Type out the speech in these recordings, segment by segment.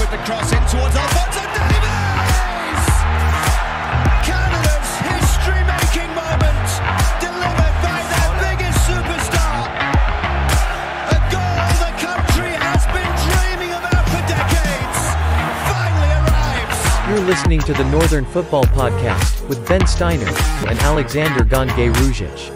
with the cross in towards Alphonso Davies! Canada's history-making moment, delivered by their biggest superstar. A goal the country has been dreaming about for decades, finally arrives. You're listening to the Northern Football Podcast with Ben Steiner and Alexander Gonge-Ruzic.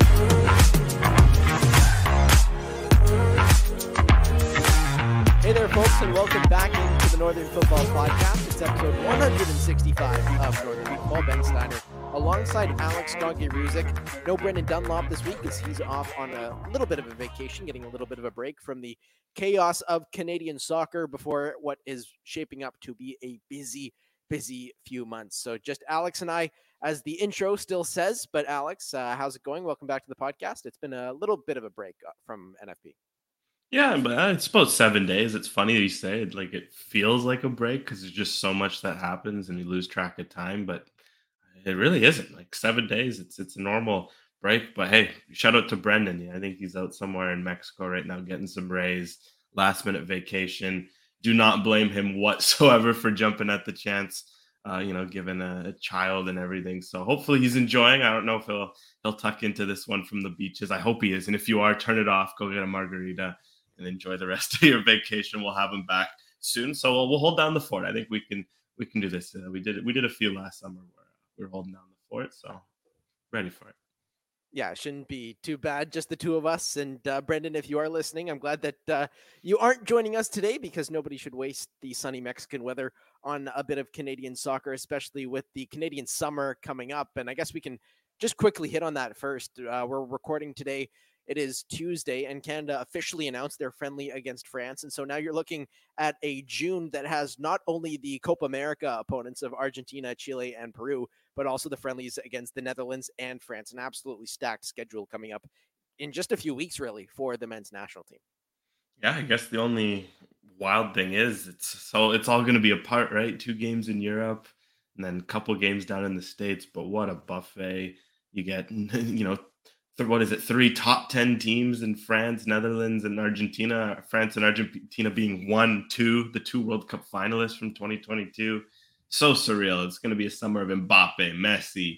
Hey there, folks, and welcome back into the Northern Football Podcast. It's episode 165 of Northern Football. Ben Steiner alongside Alex Gonge-Ruzic. No Brendan Dunlop this week as he's off on a little bit of a vacation, getting a little bit of a break from the chaos of Canadian soccer before what is shaping up to be a busy few months. So just Alex and I, as the intro still says. But Alex, how's it going? Welcome back to the podcast. It's been a little bit of a break from NFP. Yeah, but it's about 7 days. It's funny that you say it. Like, it feels like a break because there's just so much that happens and you lose track of time. But it really isn't. Like 7 days, it's a normal break. But hey, shout out to Brendan. Yeah, I think he's out somewhere in Mexico right now getting some rays, last minute vacation. Do not blame him whatsoever for jumping at the chance. Given a child and everything. So hopefully he's enjoying. I don't know if he'll tuck into this one from the beaches. I hope he is. And if you are, turn it off. Go get a margarita and enjoy the rest of your vacation. We'll have him back soon. So we'll hold down the fort. I think we can do this. We did a few last summer where we were holding down the fort. So ready for it. Yeah, it shouldn't be too bad. Just the two of us. And Brendan, if you are listening, I'm glad that you aren't joining us today because nobody should waste the sunny Mexican weather on a bit of Canadian soccer, especially with the Canadian summer coming up. And I guess we can just quickly hit on that first. We're recording today. It is Tuesday, and Canada officially announced their friendly against France. And so now you're looking at a June that has not only the Copa America opponents of Argentina, Chile, and Peru, but also the friendlies against the Netherlands and France. An absolutely stacked schedule coming up in just a few weeks, really, for the men's national team. Yeah, I guess the only wild thing is it's all going to be apart, right? 2 games in Europe and then a couple games down in the States. But what a buffet. You get, 3 top 10 teams in France, Netherlands, and Argentina. France and Argentina being 1-2, the 2 World Cup finalists from 2022. So surreal. It's going to be a summer of Mbappe, Messi,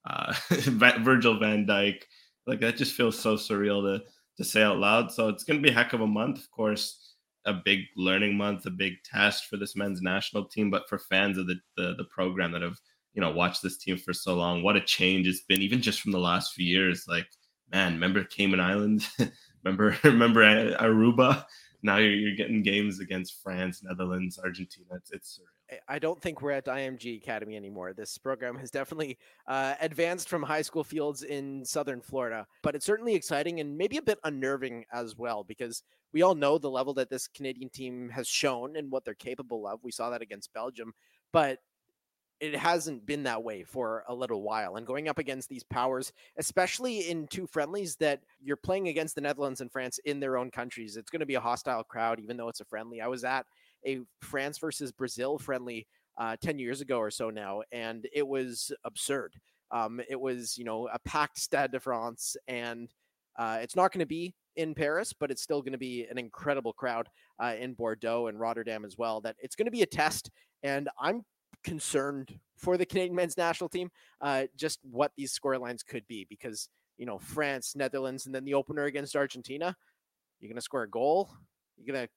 Virgil van Dijk. Like, that just feels so surreal to say out loud. So it's going to be a heck of a month. Of course, a big learning month, a big test for this men's national team. But for fans of the program that have, watched this team for so long, what a change it's been, even just from the last few years. Like, man, remember Cayman Islands? remember Aruba? Now you're getting games against France, Netherlands, Argentina. It's surreal. I don't think we're at IMG Academy anymore. This program has definitely advanced from high school fields in Southern Florida, but it's certainly exciting and maybe a bit unnerving as well, because we all know the level that this Canadian team has shown and what they're capable of. We saw that against Belgium, but it hasn't been that way for a little while. And going up against these powers, especially in 2 friendlies that you're playing against the Netherlands and France in their own countries, it's going to be a hostile crowd, even though it's a friendly. I was at a France versus Brazil friendly 10 years ago or so now, and it was absurd. It was, a packed Stade de France, and it's not going to be in Paris, but it's still going to be an incredible crowd in Bordeaux and Rotterdam as well. That it's going to be a test, and I'm concerned for the Canadian men's national team, just what these scorelines could be, because, France, Netherlands, and then the opener against Argentina, you're going to score a goal. You're going to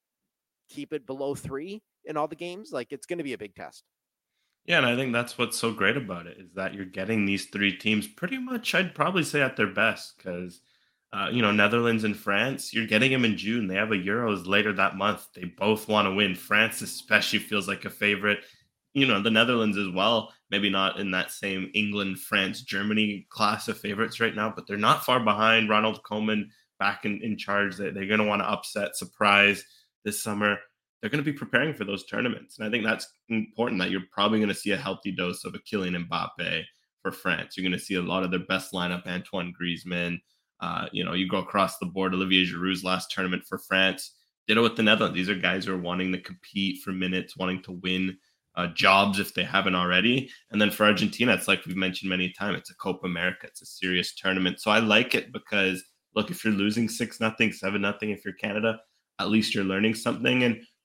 keep it below 3 in all the games. Like, it's going to be a big test. Yeah, and I think that's what's so great about it is that you're getting these 3 teams pretty much, I'd probably say, at their best because, Netherlands and France, you're getting them in June. They have a Euros later that month. They both want to win. France especially feels like a favorite. The Netherlands as well, maybe not in that same England, France, Germany class of favorites right now, but they're not far behind. Ronald Koeman back in charge. They're going to want to upset, surprise this summer. They're going to be preparing for those tournaments. And I think that's important, that you're probably going to see a healthy dose of a Kylian Mbappe for France. You're going to see a lot of their best lineup, Antoine Griezmann. You go across the board, Olivier Giroud's last tournament for France. Ditto with the Netherlands. These are guys who are wanting to compete for minutes, wanting to win jobs if they haven't already. And then for Argentina, it's like we've mentioned many times, it's a Copa America. It's a serious tournament. So I like it because, look, if you're losing 6-0, 7-0, if you're Canada, at least you're learning something. And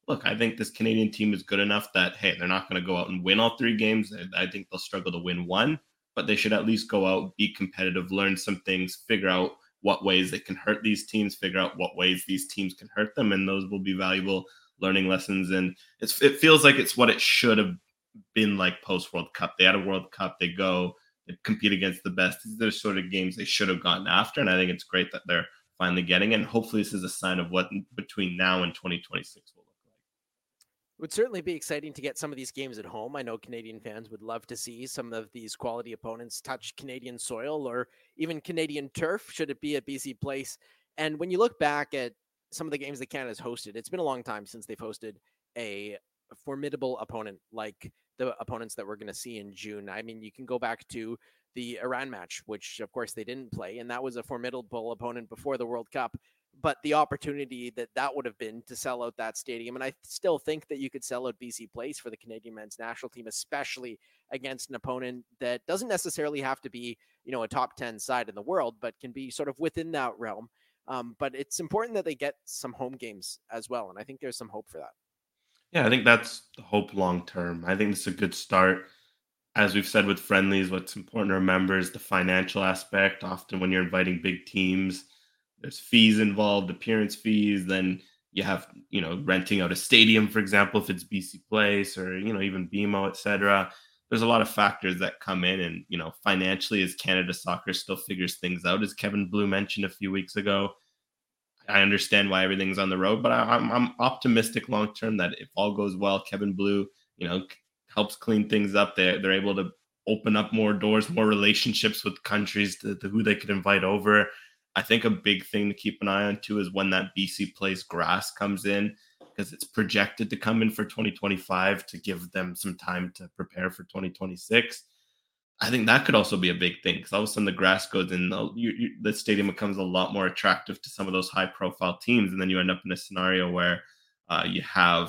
look, I think this Canadian team is good enough that, hey, they're not going to go out and win all 3 games. I think they'll struggle to win one, but they should at least go out, be competitive, learn some things, figure out what ways they can hurt these teams, figure out what ways these teams can hurt them, and those will be valuable learning lessons. And it feels like it's what it should have been like post-World Cup. They had a World Cup, they go, they compete against the best. These are the sort of games they should have gotten after, and I think it's great that they're finally getting it. And hopefully this is a sign of what between now and 2026 will look like. It would certainly be exciting to get some of these games at home. I know Canadian fans would love to see some of these quality opponents touch Canadian soil or even Canadian turf, should it be at BC Place. And when you look back at some of the games that Canada's hosted, it's been a long time since they've hosted a formidable opponent like the opponents that we're going to see in June. I mean, you can go back to the Iran match, which of course they didn't play, and that was a formidable opponent before the World Cup. But the opportunity that would have been to sell out that stadium, and I still think that you could sell out BC Place for the Canadian men's national team, especially against an opponent that doesn't necessarily have to be, a top 10 side in the world, but can be sort of within that realm. But it's important that they get some home games as well, and I think there's some hope for that. Yeah, I think that's the hope long term. I think it's a good start. As we've said with friendlies, what's important to remember is the financial aspect. Often when you're inviting big teams, there's fees involved, appearance fees. Then you have, renting out a stadium, for example, if it's BC Place or, even BMO, etc. There's a lot of factors that come in. And, financially, as Canada Soccer still figures things out, as Kevin Blue mentioned a few weeks ago, I understand why everything's on the road, but I'm optimistic long term that if all goes well, Kevin Blue, helps clean things up. They're able to open up more doors, more relationships with countries to who they could invite over. I think a big thing to keep an eye on too is when that BC Place grass comes in, because it's projected to come in for 2025 to give them some time to prepare for 2026. I think that could also be a big thing because all of a sudden the grass goes in, the stadium becomes a lot more attractive to some of those high-profile teams, and then you end up in a scenario where you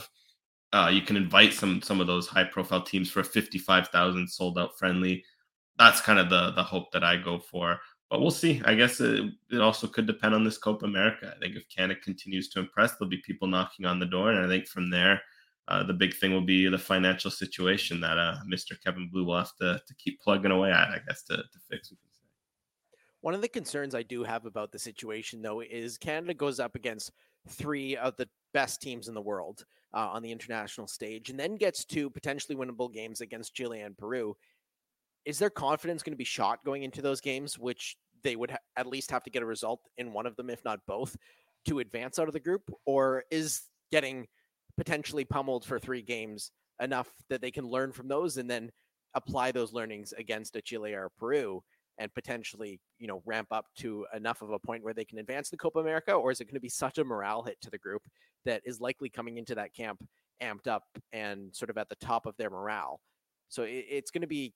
can invite some of those high-profile teams for a 55,000 sold-out friendly. That's kind of the hope that I go for. But we'll see. I guess it also could depend on this Copa America. I think if Canada continues to impress, there'll be people knocking on the door, and I think from there, the big thing will be the financial situation that Mr. Kevin Blue will have to keep plugging away at, I guess, to fix. We can say. One of the concerns I do have about the situation, though, is Canada goes up against 3 of the best teams in the world on the international stage, and then gets 2 potentially winnable games against Chile and Peru. Is their confidence going to be shot going into those games, which they would at least have to get a result in one of them, if not both, to advance out of the group? Or is getting potentially pummeled for 3 games enough that they can learn from those and then apply those learnings against a Chile or Peru and potentially, ramp up to enough of a point where they can advance the Copa America? Or is it going to be such a morale hit to the group that is likely coming into that camp amped up and sort of at the top of their morale? So it's going to be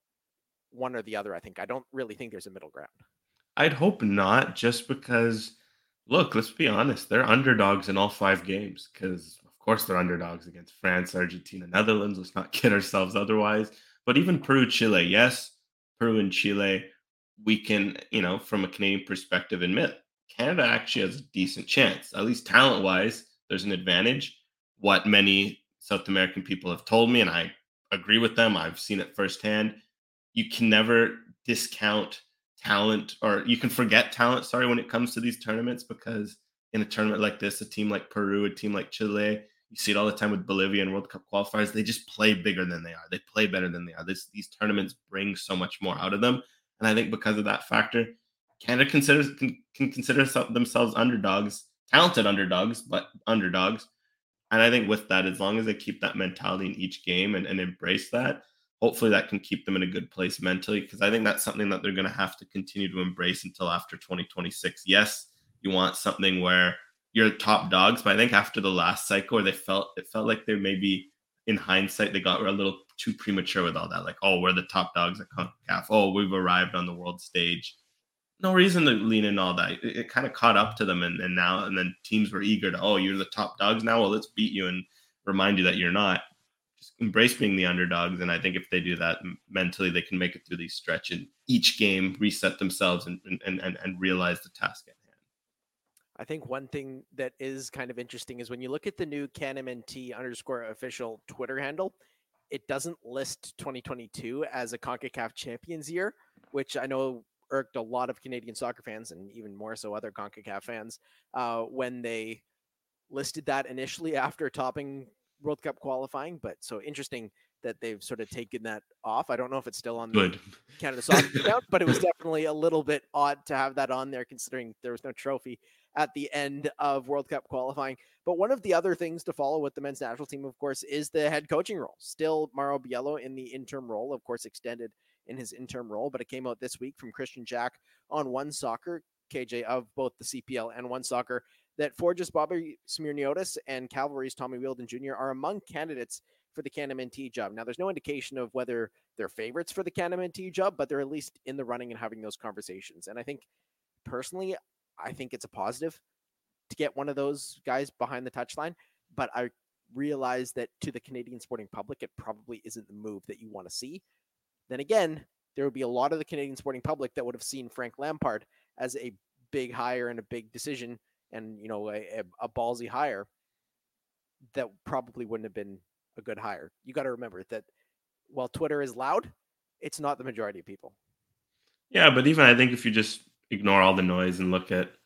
one or the other, I think. I don't really think there's a middle ground. I'd hope not, just because, look, let's be honest, they're underdogs in all 5 games because, of course, they're underdogs against France, Argentina, Netherlands. Let's not kid ourselves otherwise. But even Peru, Chile, yes, Peru and Chile, we can, from a Canadian perspective, admit Canada actually has a decent chance. At least talent-wise, there's an advantage. What many South American people have told me, and I agree with them, I've seen it firsthand, you can never discount talent, or you can forget talent, when it comes to these tournaments, because in a tournament like this, a team like Peru, a team like Chile, you see it all the time with Bolivia and World Cup qualifiers, they just play bigger than they are. They play better than they are. These tournaments bring so much more out of them. And I think because of that factor, Canada can consider themselves underdogs, talented underdogs, but underdogs. And I think with that, as long as they keep that mentality in each game and embrace that, hopefully that can keep them in a good place mentally, because I think that's something that they're going to have to continue to embrace until after 2026. Yes, you want something where you're top dogs, but I think after the last cycle where it felt like they maybe, in hindsight, they got a little too premature with all that. Like, oh, we're the top dogs at CONCACAF. Oh, we've arrived on the world stage. No reason to lean in all that. It kind of caught up to them, and then teams were eager to, oh, you're the top dogs now? Well, let's beat you and remind you that you're not. Just embrace being the underdogs, and I think if they do that mentally, they can make it through these stretch and each game reset themselves and realize the task at hand. I think one thing that is kind of interesting is when you look at the new CanMNT_official Twitter handle, it doesn't list 2022 as a CONCACAF Champions year, which I know irked a lot of Canadian soccer fans and even more so other CONCACAF fans when they listed that initially after topping World Cup qualifying. But so interesting that they've sort of taken that off. I don't know if it's still on the Canada Soccer account, but it was definitely a little bit odd to have that on there considering there was no trophy at the end of World Cup qualifying. But one of the other things to follow with the men's national team, of course, is the head coaching role. Still Mauro Biello in the interim role, of course, extended in his interim role, but it came out this week from Christian Jack on One Soccer, KJ, of both the CPL and One Soccer, that Forge's Bobby Smirniotis and Cavalry's Tommy Wheeldon Jr. are among candidates for the CanMNT job. Now, there's no indication of whether they're favorites for the CanMNT job, but they're at least in the running and having those conversations. And I think, personally, I think it's a positive to get one of those guys behind the touchline, but I realize that to the Canadian sporting public, it probably isn't the move that you want to see. Then again, there would be a lot of the Canadian sporting public that would have seen Frank Lampard as a big hire and a big decision and, you know, a ballsy hire that probably wouldn't have been a good hire. You got to remember that while Twitter is loud, it's not the majority of people. Yeah, but even I think if you just ignore all the noise and look at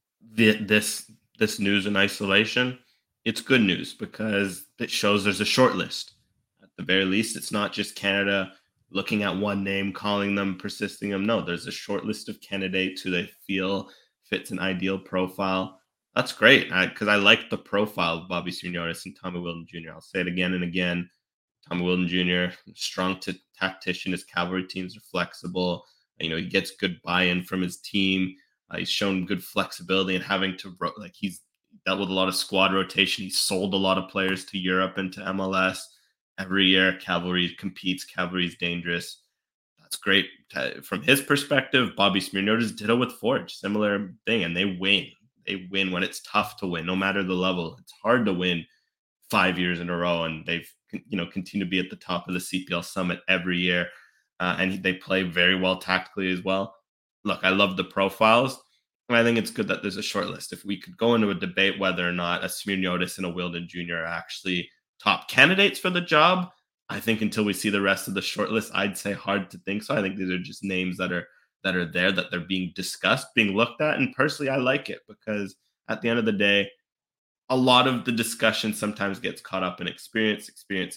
this news in isolation, it's good news because it shows there's a short list. At the very least, it's not just Canada looking at one name, calling them, persisting them. No, there's a short list of candidates who they feel fits an ideal profile. That's great because I like the profile of Bobby Smirniotis and Tommy Wheeldon Jr. I'll say it again and again. Tommy Wheeldon Jr., strong tactician. His cavalry teams are flexible. You know, he gets good buy-in from his team. He's shown good flexibility and having to, like, he's dealt with a lot of squad rotation. He's sold a lot of players to Europe and to MLS. Every year, Cavalry competes. Cavalry is dangerous. That's great. From his perspective, Bobby Smirniotis did it with Forge. Similar thing, and they win. They win when it's tough to win, no matter the level. It's hard to win 5 years in a row, and they've continue to be at the top of the CPL Summit every year. And they play very well tactically as well. Look, I love the profiles. And I think it's good that there's a short list. If we could go into a debate whether or not a Smirniotis and a Wheeldon Jr. are actually top candidates for the job, I think until we see the rest of the short list, I'd say hard to think so. I think these are just names that are there, that they're being discussed, being looked at. And personally, I like it because at the end of the day, a lot of the discussion sometimes gets caught up in experience.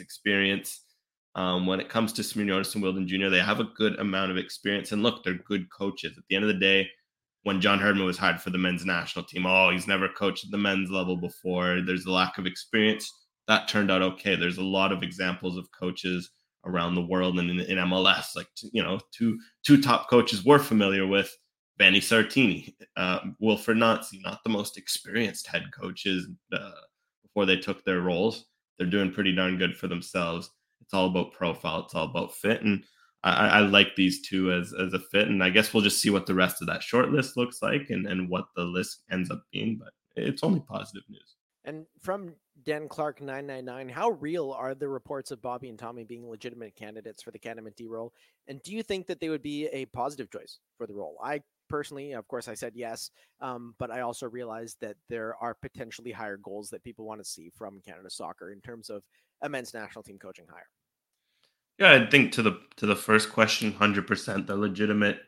When it comes to Smirniotis and Wheeldon Jr., they have a good amount of experience. And look, they're good coaches. At the end of the day, when John Herdman was hired for the men's national team, he's never coached at the men's level before. There's a lack of experience. That turned out okay. There's a lot of examples of coaches around the world and in MLS. Like, two top coaches we're familiar with, Vanni Sartini, Wilfred Nancy, not the most experienced head coaches before they took their roles. They're doing pretty darn good for themselves. It's all about profile. It's all about fit. And I like these two as a fit. And I guess we'll just see what the rest of that short list looks like and what the list ends up being. But it's only positive news. And from Dan Clark 999, how real are the reports of Bobby and Tommy being legitimate candidates for the CanMNT role? And do you think that they would be a positive choice for the role? I personally, of course, I said yes, but I also realized that there are potentially higher goals that people want to see from Canada Soccer in terms of a men's national team coaching hire. Yeah, I think to the first question, 100% they're legitimate,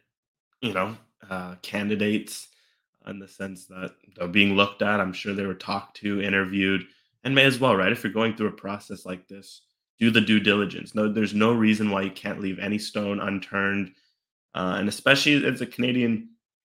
candidates in the sense that they're being looked at. I'm sure they were talked to, interviewed, and may as well, right? If you're going through a process like this, do the due diligence. No, there's no reason why you can't leave any stone unturned. And especially as a Canadian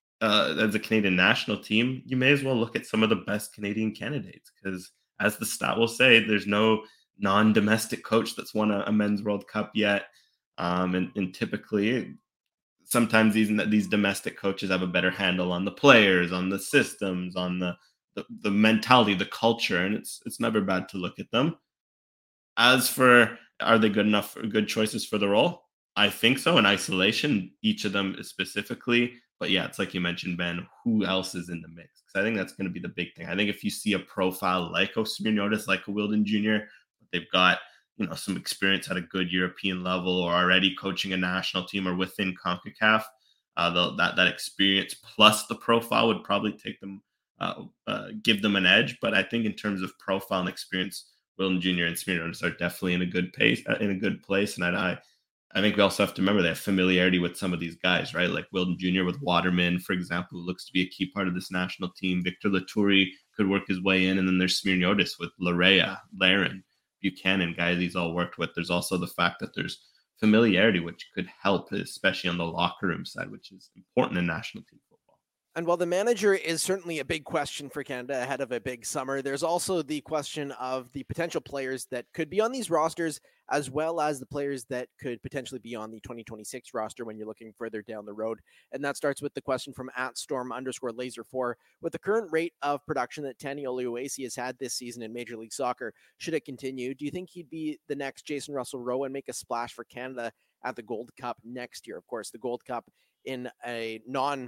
national team, you may as well look at some of the best Canadian candidates because, as the stat will say, there's no non-domestic coach that's won a men's World Cup yet. And typically, sometimes these domestic coaches have a better handle on the players, on the systems, on the mentality, the culture, and it's never bad to look at them. As for are they good choices for the role? I think so in isolation, each of them specifically. But yeah, it's like you mentioned, Ben, who else is in the mix? Because I think that's going to be the big thing. I think if you see a profile like a Smirniotis, like a Wheeldon Jr., they've got some experience at a good European level or already coaching a national team or within CONCACAF, that experience plus the profile would probably take them give them an edge. But I think in terms of profile and experience, Wilton Jr. and Smirnotis are definitely in a good pace, in a good place. And I think we also have to remember they have familiarity with some of these guys, right? Like Wilton Jr. with Waterman, for example, who looks to be a key part of this national team. Victor Latourie could work his way in. And then there's Smirnotis with Larea, Laren, Buchanan, guys he's all worked with. There's also the fact that there's familiarity, which could help, especially on the locker room side, which is important in national team football. And while the manager is certainly a big question for Canada ahead of a big summer, there's also the question of the potential players that could be on these rosters, as well as the players that could potentially be on the 2026 roster when you're looking further down the road. And that starts with the question from @Storm_Laser4. With the current rate of production that Tani Oluwasi has had this season in Major League Soccer, should it continue, do you think he'd be the next Jason Russell-Rowe and make a splash for Canada at the Gold Cup next year? Of course, the Gold Cup in a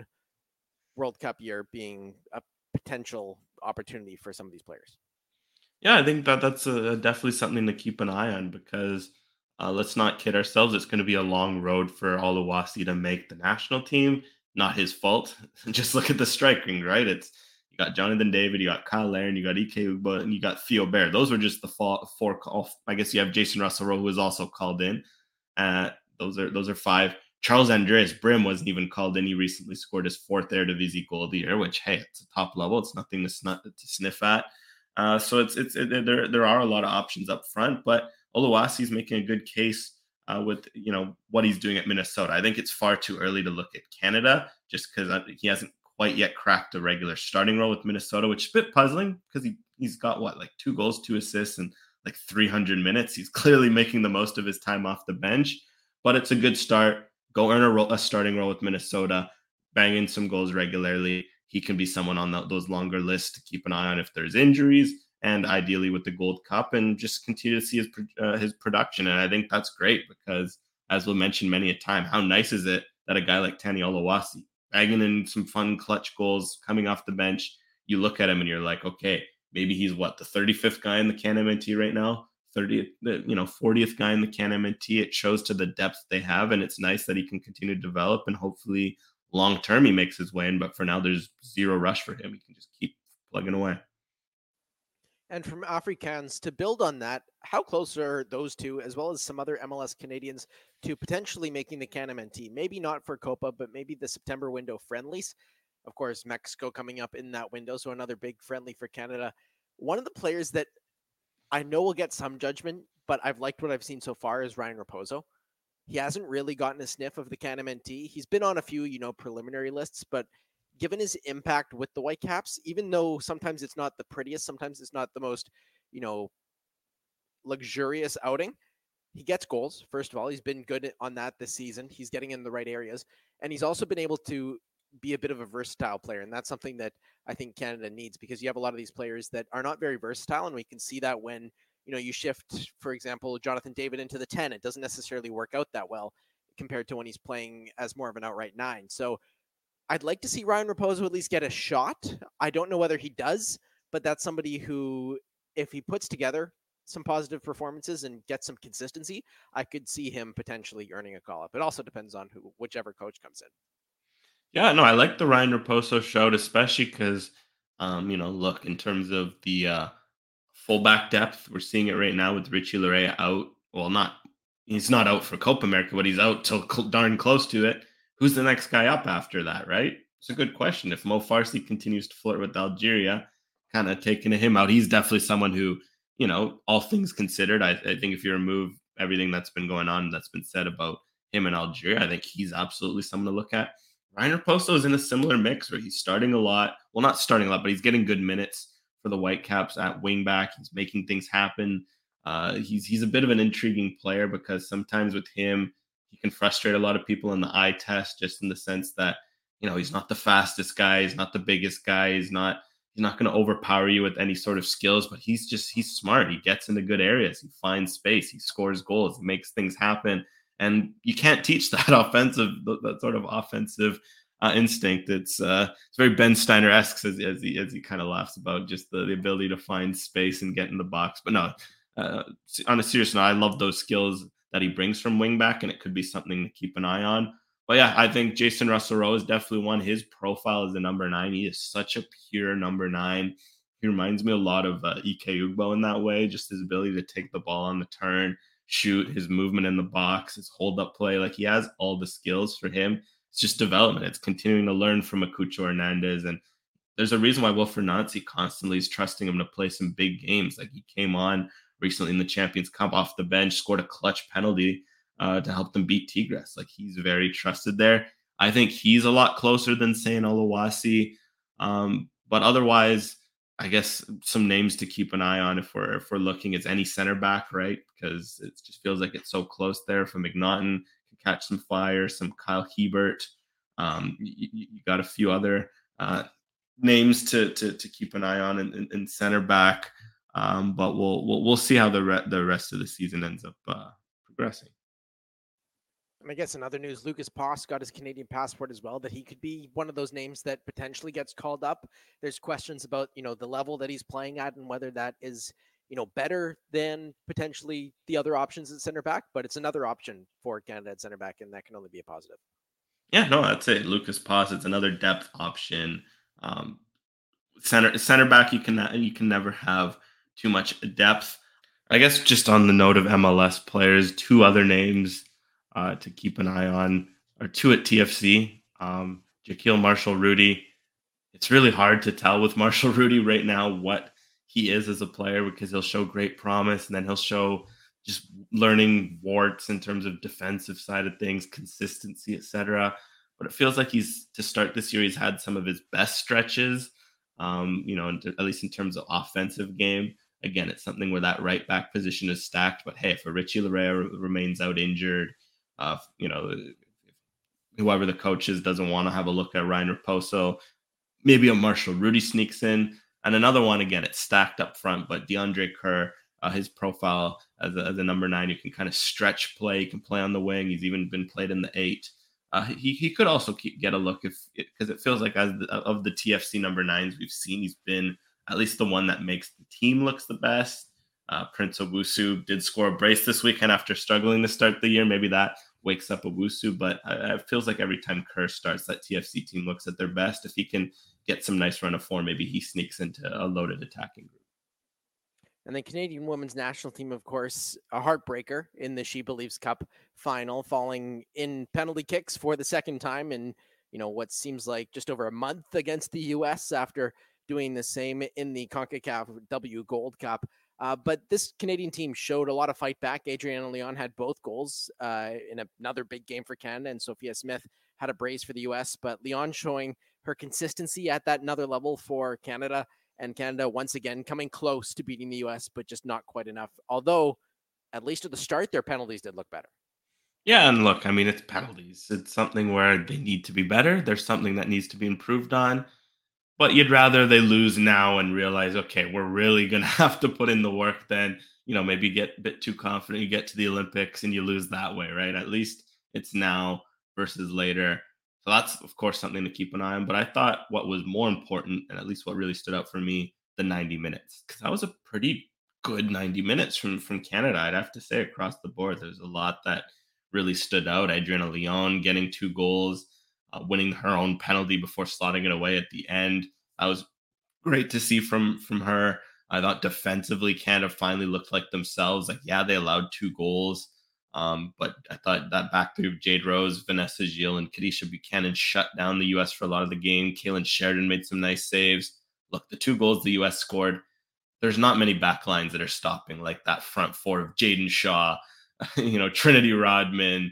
World Cup year being a potential opportunity for some of these players. Yeah, I think that's definitely something to keep an eye on because let's not kid ourselves. It's going to be a long road for Oluwasi to make the national team. Not his fault. Just look at the striking, right? You got Jonathan David, you got Kyle Laren, you got Ike Ugbo, and you got Theo Bair. Those were just the four. I guess you have Jason Russell-Rowe, who was also called in. Those are five. Charles Andreas Brim wasn't even called in. He recently scored his 4th Eredivisie goal of the year, which, hey, it's a top level. It's nothing to sniff at. So there are a lot of options up front, but Oluwasi is making a good case with what he's doing at Minnesota. I think it's far too early to look at Canada just because he hasn't quite yet cracked a regular starting role with Minnesota, which is a bit puzzling because he's got 2 goals, 2 assists, and 300 minutes. He's clearly making the most of his time off the bench, but it's a good start. Go earn a starting role with Minnesota, bang in some goals regularly. He can be someone on those longer lists to keep an eye on if there's injuries, and ideally with the Gold Cup, and just continue to see his production. And I think that's great because, as we'll mention many a time, how nice is it that a guy like Tani Oluwasi, bagging in some fun clutch goals, coming off the bench, you look at him and you're like, okay, maybe he's the 35th guy in the CanMNT right now. 40th guy in the CanMNT. It shows to the depth they have, and it's nice that he can continue to develop, and hopefully long term he makes his way in. But for now, there's zero rush for him. He can just keep plugging away. And from Afrikaans, to build on that, how close are those two, as well as some other MLS Canadians, to potentially making the CanMNT? Maybe not for Copa, but maybe the September window friendlies. Of course, Mexico coming up in that window, so another big friendly for Canada. One of the players that I know we'll get some judgment, but I've liked what I've seen so far is Ryan Raposo. He hasn't really gotten a sniff of the CanMNT. He's been on a few, preliminary lists, but given his impact with the Whitecaps, even though sometimes it's not the prettiest, sometimes it's not the most, luxurious outing, he gets goals. First of all, he's been good on that this season. He's getting in the right areas, and he's also been able to be a bit of a versatile player. And that's something that I think Canada needs, because you have a lot of these players that are not very versatile. And we can see that when, you shift, for example, Jonathan David into the 10, it doesn't necessarily work out that well compared to when he's playing as more of an outright 9. So I'd like to see Ryan Raposo at least get a shot. I don't know whether he does, but that's somebody who, if he puts together some positive performances and gets some consistency, I could see him potentially earning a call-up. It also depends on whichever coach comes in. Yeah, no, I like the Ryan Raposo shout, especially because, look, in terms of the fullback depth, we're seeing it right now with Richie Larea out. Well, he's not out for Copa America, but he's out till darn close to it. Who's the next guy up after that, right? It's a good question. If Mo Farsi continues to flirt with Algeria, kind of taking him out, he's definitely someone who, all things considered, I think if you remove everything that's been going on, that's been said about him in Algeria, I think he's absolutely someone to look at. Ryan Raposo is in a similar mix where he's starting a lot. Well, not starting a lot, but he's getting good minutes for the Whitecaps at wingback. He's making things happen. He's a bit of an intriguing player because sometimes with him, he can frustrate a lot of people in the eye test, just in the sense that, he's not the fastest guy. He's not the biggest guy. He's not going to overpower you with any sort of skills, but he's smart. He gets into good areas. He finds space. He scores goals. He makes things happen. And you can't teach that that sort of offensive instinct. It's very Ben Steiner-esque as he kind of laughs about just the ability to find space and get in the box. But no, on a serious note, I love those skills that he brings from wingback, and it could be something to keep an eye on. But yeah, I think Jason Russell-Rowe is definitely one. His profile as a number 9. He is such a pure number 9. He reminds me a lot of Ike Ugbo in that way. Just his ability to take the ball on the turn, shoot, his movement in the box, his hold-up play. Like, he has all the skills for him. It's just development. It's continuing to learn from Acucho Hernandez. And there's a reason why Wilfried Nancy constantly is trusting him to play some big games. Like, he came on recently in the Champions Cup off the bench, scored a clutch penalty to help them beat Tigres. Like, he's very trusted there. I think he's a lot closer than Saint Oluwasi. But otherwise, I guess some names to keep an eye on if we're looking, it's any center back, right? Because it just feels like it's so close there. From McNaughton can catch some fire, some Kyle Hebert. You got a few other names to keep an eye on in center back. But we'll see how the rest of the season ends up progressing. And I guess in other news, Lucas Poss got his Canadian passport as well, that he could be one of those names that potentially gets called up. There's questions about, the level that he's playing at and whether that is, better than potentially the other options at center back, but it's another option for Canada at center back, and that can only be a positive. Yeah, no, that's it. Lucas Poss, it's another depth option. Center back, you can never have too much depth. I guess just on the note of MLS players, 2 other names to keep an eye on are 2 at TFC. Jaquil Marshall-Rutty. It's really hard to tell with Marshall-Rutty right now what he is as a player, because he'll show great promise and then he'll show just learning warts in terms of defensive side of things, consistency, etc. But it feels like to start this year, he's had some of his best stretches, at least in terms of offensive game. Again, it's something where that right back position is stacked. But hey, if a Richie Laryea remains out injured, whoever the coach is doesn't want to have a look at Ryan Raposo, maybe a Marshall-Rutty sneaks in. And another one, again, it's stacked up front, but DeAndre Kerr, his profile as a number 9, you can kind of stretch play. He can play on the wing. He's even been played in the 8. He could also get a look because it feels like of the TFC number 9s we've seen, he's been at least the one that makes the team looks the best. Prince Owusu did score a brace this weekend after struggling to start the year. Maybe that wakes up Owusu, but it feels like every time Kerr starts, that TFC team looks at their best. If he can get some nice run of form, maybe he sneaks into a loaded attacking group. And the Canadian women's national team, of course, a heartbreaker in the She Believes Cup final, falling in penalty kicks for the second time in, what seems like just over a month against the U.S. after doing the same in the CONCACAF W Gold Cup. But this Canadian team showed a lot of fight back. Adriana Leon had both goals in another big game for Canada, and Sophia Smith had a brace for the U.S. But Leon showing her consistency at that another level for Canada, and Canada once again coming close to beating the U.S., but just not quite enough. Although, at least at the start, their penalties did look better. Yeah, and look, it's penalties. It's something where they need to be better. There's something that needs to be improved on. But you'd rather they lose now and realize, okay, we're really going to have to put in the work than, maybe get a bit too confident. You get to the Olympics and you lose that way, right? At least it's now versus later. So that's, of course, something to keep an eye on. But I thought what was more important, and at least what really stood out for me, the 90 minutes. Because that was a pretty good 90 minutes from Canada, I'd have to say, across the board. There's a lot that really stood out. Adriana Leon getting 2 goals. Winning her own penalty before slotting it away at the end. That was great to see from her. I thought defensively, Canada finally looked like themselves. Like, yeah, they allowed 2 goals. But I thought that back three of Jade Rose, Vanessa Gilles, and Kadisha Buchanan shut down the U.S. for a lot of the game. Kaylin Sheridan made some nice saves. Look, the 2 goals the U.S. scored, there's not many backlines that are stopping like that front 4 of Jaden Shaw, Trinity Rodman,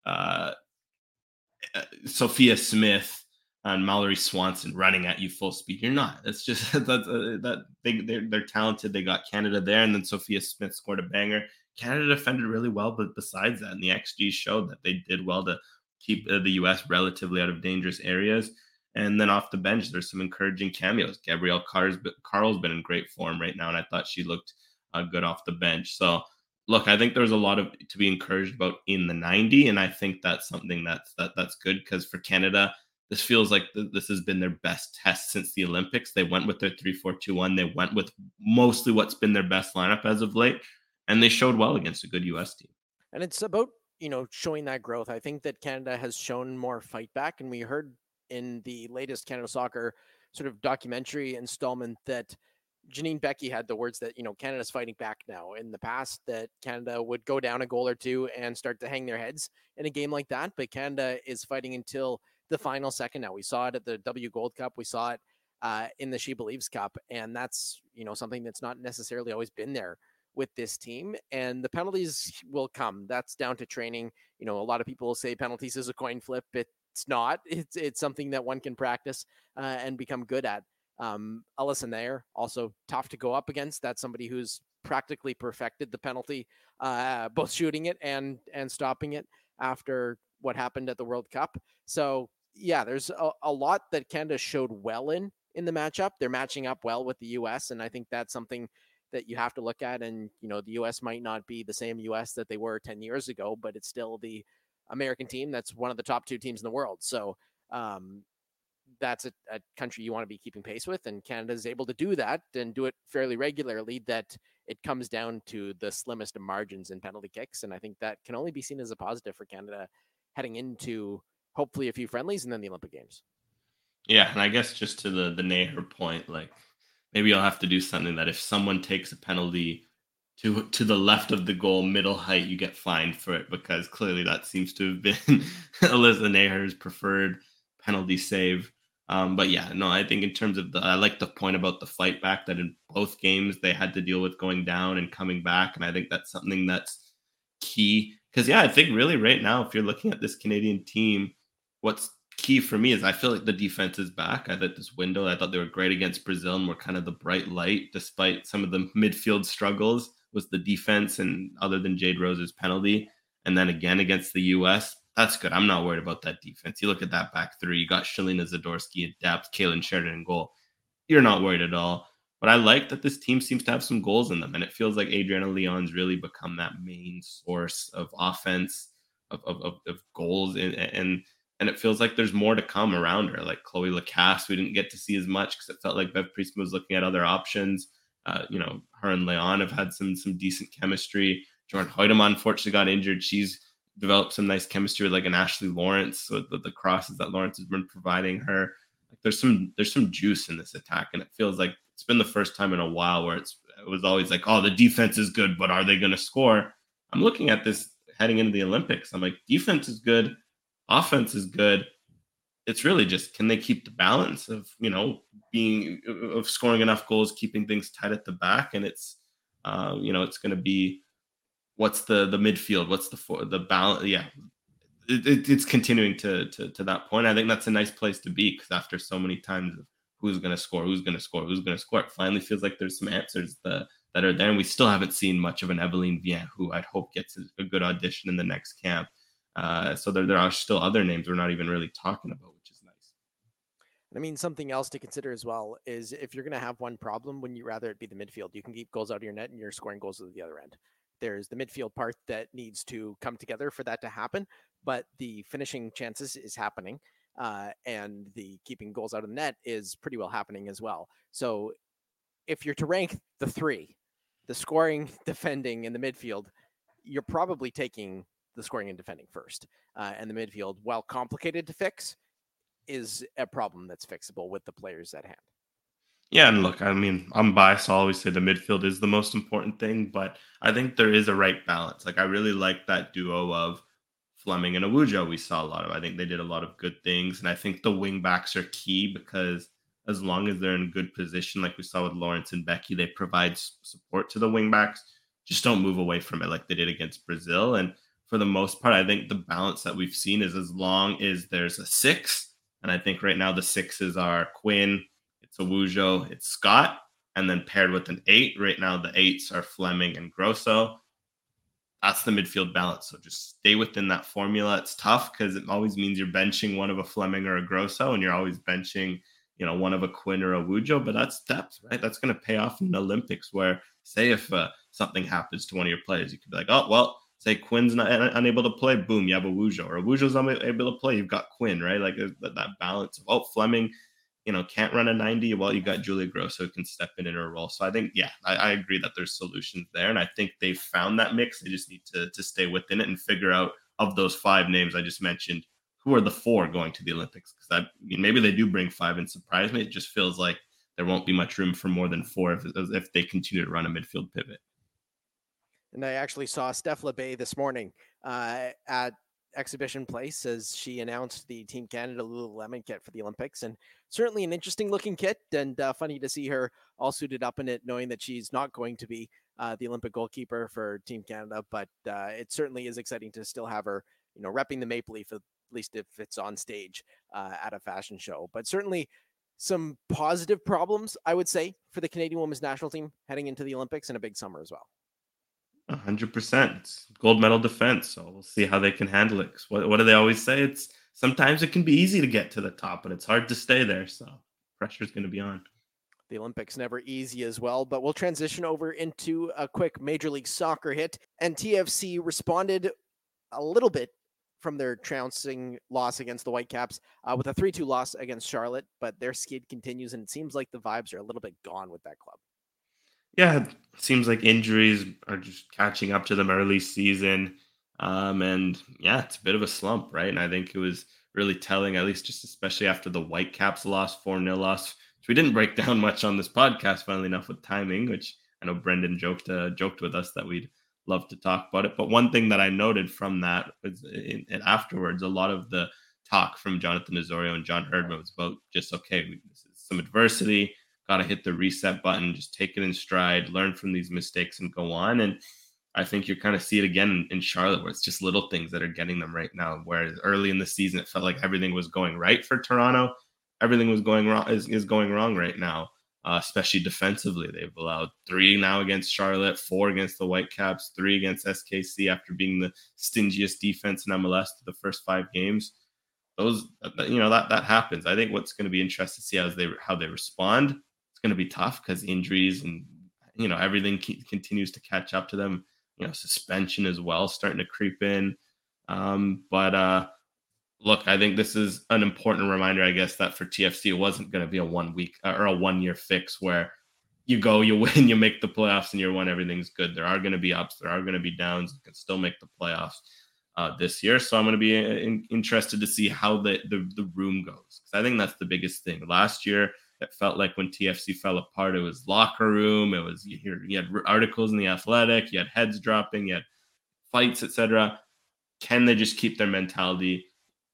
Sophia Smith, and Mallory Swanson running at you full speed. You're not. It's just they're talented. They got Canada there, and then Sophia Smith scored a banger. Canada defended really well, but besides that, and the XG showed that they did well to keep the U.S. relatively out of dangerous areas. And then off the bench, there's some encouraging cameos. Gabrielle Carl's been in great form right now, and I thought she looked good off the bench. So, look, I think there's a lot to be encouraged about in the 90, and I think that's something that's good because for Canada, this feels like this has been their best test since the Olympics. They went with their 3-4-2-1. They went with mostly what's been their best lineup as of late, and they showed well against a good U.S. team. And it's about showing that growth. I think that Canada has shown more fight back, and we heard in the latest Canada Soccer sort of documentary installment that Janine Becky had the words that, Canada's fighting back now. In the past, that Canada would go down a goal or two and start to hang their heads in a game like that, but Canada is fighting until the final second now. We saw it at the W Gold Cup. We saw it in the She Believes Cup, and that's, something that's not necessarily always been there with this team. And the penalties will come. That's down to training. A lot of people say penalties is a coin flip. It's not. It's something that one can practice and become good at. Alyssa Naeher, also tough to go up against. That's somebody who's practically perfected the penalty, both shooting it and stopping it after what happened at the World Cup. So yeah, there's a lot that Canada showed well in the matchup. They're matching up well with the US, and I think that's something that you have to look at. And the US might not be the same US that they were 10 years ago, but it's still the American team that's one of the top 2 teams in the world. So that's a country you want to be keeping pace with, and Canada is able to do that and do it fairly regularly, that it comes down to the slimmest of margins in penalty kicks. And I think that can only be seen as a positive for Canada heading into hopefully a few friendlies and then the Olympic Games. Yeah, and I guess just to the Naeher point, like maybe you'll have to do something that if someone takes a penalty to the left of the goal, middle height, you get fined for it, because clearly that seems to have been Alyssa Naeher's preferred penalty save. But yeah, no, I think in terms of I like the point about the fight back, that in both games they had to deal with going down and coming back. And I think that's something that's key. Because yeah, I think really right now, if you're looking at this Canadian team, what's key for me is I feel like the defense is back. I thought this window, I thought they were great against Brazil and were kind of the bright light, despite some of the midfield struggles, was the defense, and other than Jade Rose's penalty. And then again against the US, that's good. I'm not worried about that defense. You look at that back 3, you got Shalina Zadorsky at depth, Kaylin Sheridan in goal. You're not worried at all. But I like that this team seems to have some goals in them, and it feels like Adriana Leon's really become that main source of offense, of goals, and it feels like there's more to come around her. Like Chloe Lacasse, we didn't get to see as much because it felt like Bev Priestman was looking at other options. Her and Leon have had some decent chemistry. Jordan Hoytema unfortunately got injured. She's developed some nice chemistry with like an Ashley Lawrence with the crosses that Lawrence has been providing her. Like there's some juice in this attack, and it feels like it's been the first time in a while where it was always like, oh, the defense is good, but are they going to score? I'm looking at this heading into the Olympics. I'm like, defense is good, offense is good. It's really just, can they keep the balance of, of scoring enough goals, keeping things tight at the back? And it's, it's going to be, what's the midfield? What's the balance? Yeah, it's continuing to that point. I think that's a nice place to be, because after so many times of who's going to score, it finally feels like there's some answers that are there. And we still haven't seen much of an Eveline Viens, who I'd hope gets a good audition in the next camp. So there are still other names we're not even really talking about, which is nice. I mean, something else to consider as well is if you're going to have one problem, when you rather it be the midfield, you can keep goals out of your net and you're scoring goals at the other end. There's the midfield part that needs to come together for that to happen, but the finishing chances is happening, and the keeping goals out of the net is pretty well happening as well. So if you're to rank the 3, the scoring, defending, and the midfield, you're probably taking the scoring and defending first. And the midfield, while complicated to fix, is a problem that's fixable with the players at hand. Yeah, and look, I mean, I'm biased. I'll always say the midfield is the most important thing, but I think there is a right balance. Like, I really like that duo of Fleming and Awujo we saw a lot of. I think they did a lot of good things, and I think the wing backs are key, because as long as they're in good position, like we saw with Lawrence and Becky, they provide support to the wing backs. Just don't move away from it like they did against Brazil. And for the most part, I think the balance that we've seen is as long as there's a 6, and I think right now the 6s are Quinn, it's Awujo, it's Scott, and then paired with an 8. Right now, the 8s are Fleming and Grosso. That's the midfield balance. So just stay within that formula. It's tough because it always means you're benching one of a Fleming or a Grosso, and you're always benching, one of a Quinn or a Awujo. But that's depth, right? That's going to pay off in the Olympics, where say if something happens to one of your players, you could be like, oh, well, say Quinn's unable to play, boom, you have Awujo. Or Awujo's unable to play, you've got Quinn, right? Like that balance of, oh, Fleming, can't run a 90. Well, you got Julia Grosso who can step in her role. So I think, yeah, I agree that there's solutions there. And I think they've found that mix. They just need to stay within it and figure out of those 5 names I just mentioned, who are the 4 going to the Olympics? Because maybe they do bring 5 and surprise me. It just feels like there won't be much room for more than 4 if they continue to run a midfield pivot. And I actually saw Steph LeBay this morning at Exhibition Place as she announced the Team Canada Lululemon kit for the Olympics, and certainly an interesting looking kit, and funny to see her all suited up in it, knowing that she's not going to be the Olympic goalkeeper for Team Canada, but it certainly is exciting to still have her, repping the Maple Leaf, at least if it's on stage at a fashion show. But certainly some positive problems, I would say, for the Canadian women's national team heading into the Olympics and a big summer as well. 100%. It's gold medal defense, so we'll see how they can handle it. 'Cause what do they always say? Sometimes it can be easy to get to the top, but it's hard to stay there. So pressure's going to be on. The Olympics never easy as well, but we'll transition over into a quick Major League Soccer hit. And TFC responded a little bit from their trouncing loss against the Whitecaps with a 3-2 loss against Charlotte, but their skid continues, and it seems like the vibes are a little bit gone with that club. Yeah, it seems like injuries are just catching up to them early season. And yeah, it's a bit of a slump, right? And I think it was really telling, at least just especially after the Whitecaps loss, 4-0 loss, which we didn't break down much on this podcast, funnily enough, with timing, which I know Brendan joked with us that we'd love to talk about it. But one thing that I noted from that was afterwards, a lot of the talk from Jonathan Osorio and John Herdman was about just, okay, this is some adversity, got to hit the reset button, just take it in stride, learn from these mistakes and go on. And I think you kind of see it again in Charlotte, where it's just little things that are getting them right now. Whereas early in the season, it felt like everything was going right for Toronto. Everything was going wrong, is going wrong right now, especially defensively. They've allowed 3 now against Charlotte, 4 against the Whitecaps, 3 against SKC after being the stingiest defense in MLS the first 5 games. That happens. I think what's going to be interesting to see how they respond. It's going to be tough because injuries and everything continues to catch up to them. Suspension as well starting to creep in. Look, I think this is an important reminder, I guess, that for TFC, it wasn't going to be a 1 week or a 1 year fix where you go, you win, you make the playoffs, and year 1, everything's good. There are going to be ups, there are going to be downs. You can still make the playoffs this year. So I'm going to be interested to see how the room goes. Because I think that's the biggest thing. Last year, it felt like when TFC fell apart, it was locker room. It was, you had articles in The Athletic, you had heads dropping, you had fights, etc. Can they just keep their mentality,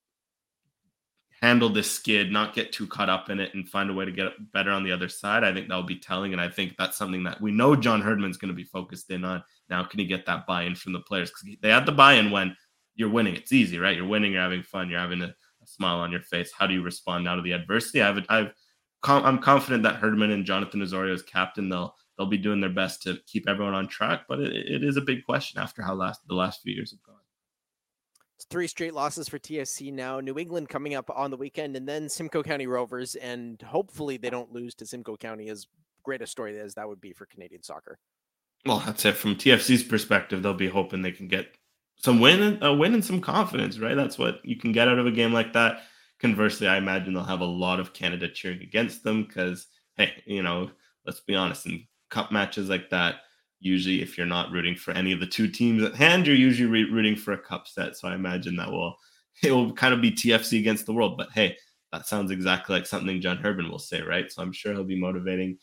handle this skid, not get too caught up in it, and find a way to get better on the other side? I think that'll be telling. And I think that's something that we know John Herdman's going to be focused in on. Now, can he get that buy-in from the players? Because they had the buy-in when you're winning. It's easy, right? You're winning, you're having fun, you're having a smile on your face. How do you respond now to the adversity? I'm confident that Herdman and Jonathan Osorio as captain, they'll be doing their best to keep everyone on track. But it is a big question after how the last few years have gone. It's 3 straight losses for TFC now. New England coming up on the weekend, and then Simcoe County Rovers. And hopefully they don't lose to Simcoe County, as great a story as that would be for Canadian soccer. Well, that's it. From TFC's perspective, they'll be hoping they can get a win and some confidence, right? That's what you can get out of a game like that. Conversely, I imagine they'll have a lot of Canada cheering against them because, hey, let's be honest, in cup matches like that, usually if you're not rooting for any of the 2 teams at hand, you're usually rooting for a cup set. So I imagine it will kind of be TFC against the world. But hey, that sounds exactly like something John Herdman will say, right? So I'm sure he'll be motivating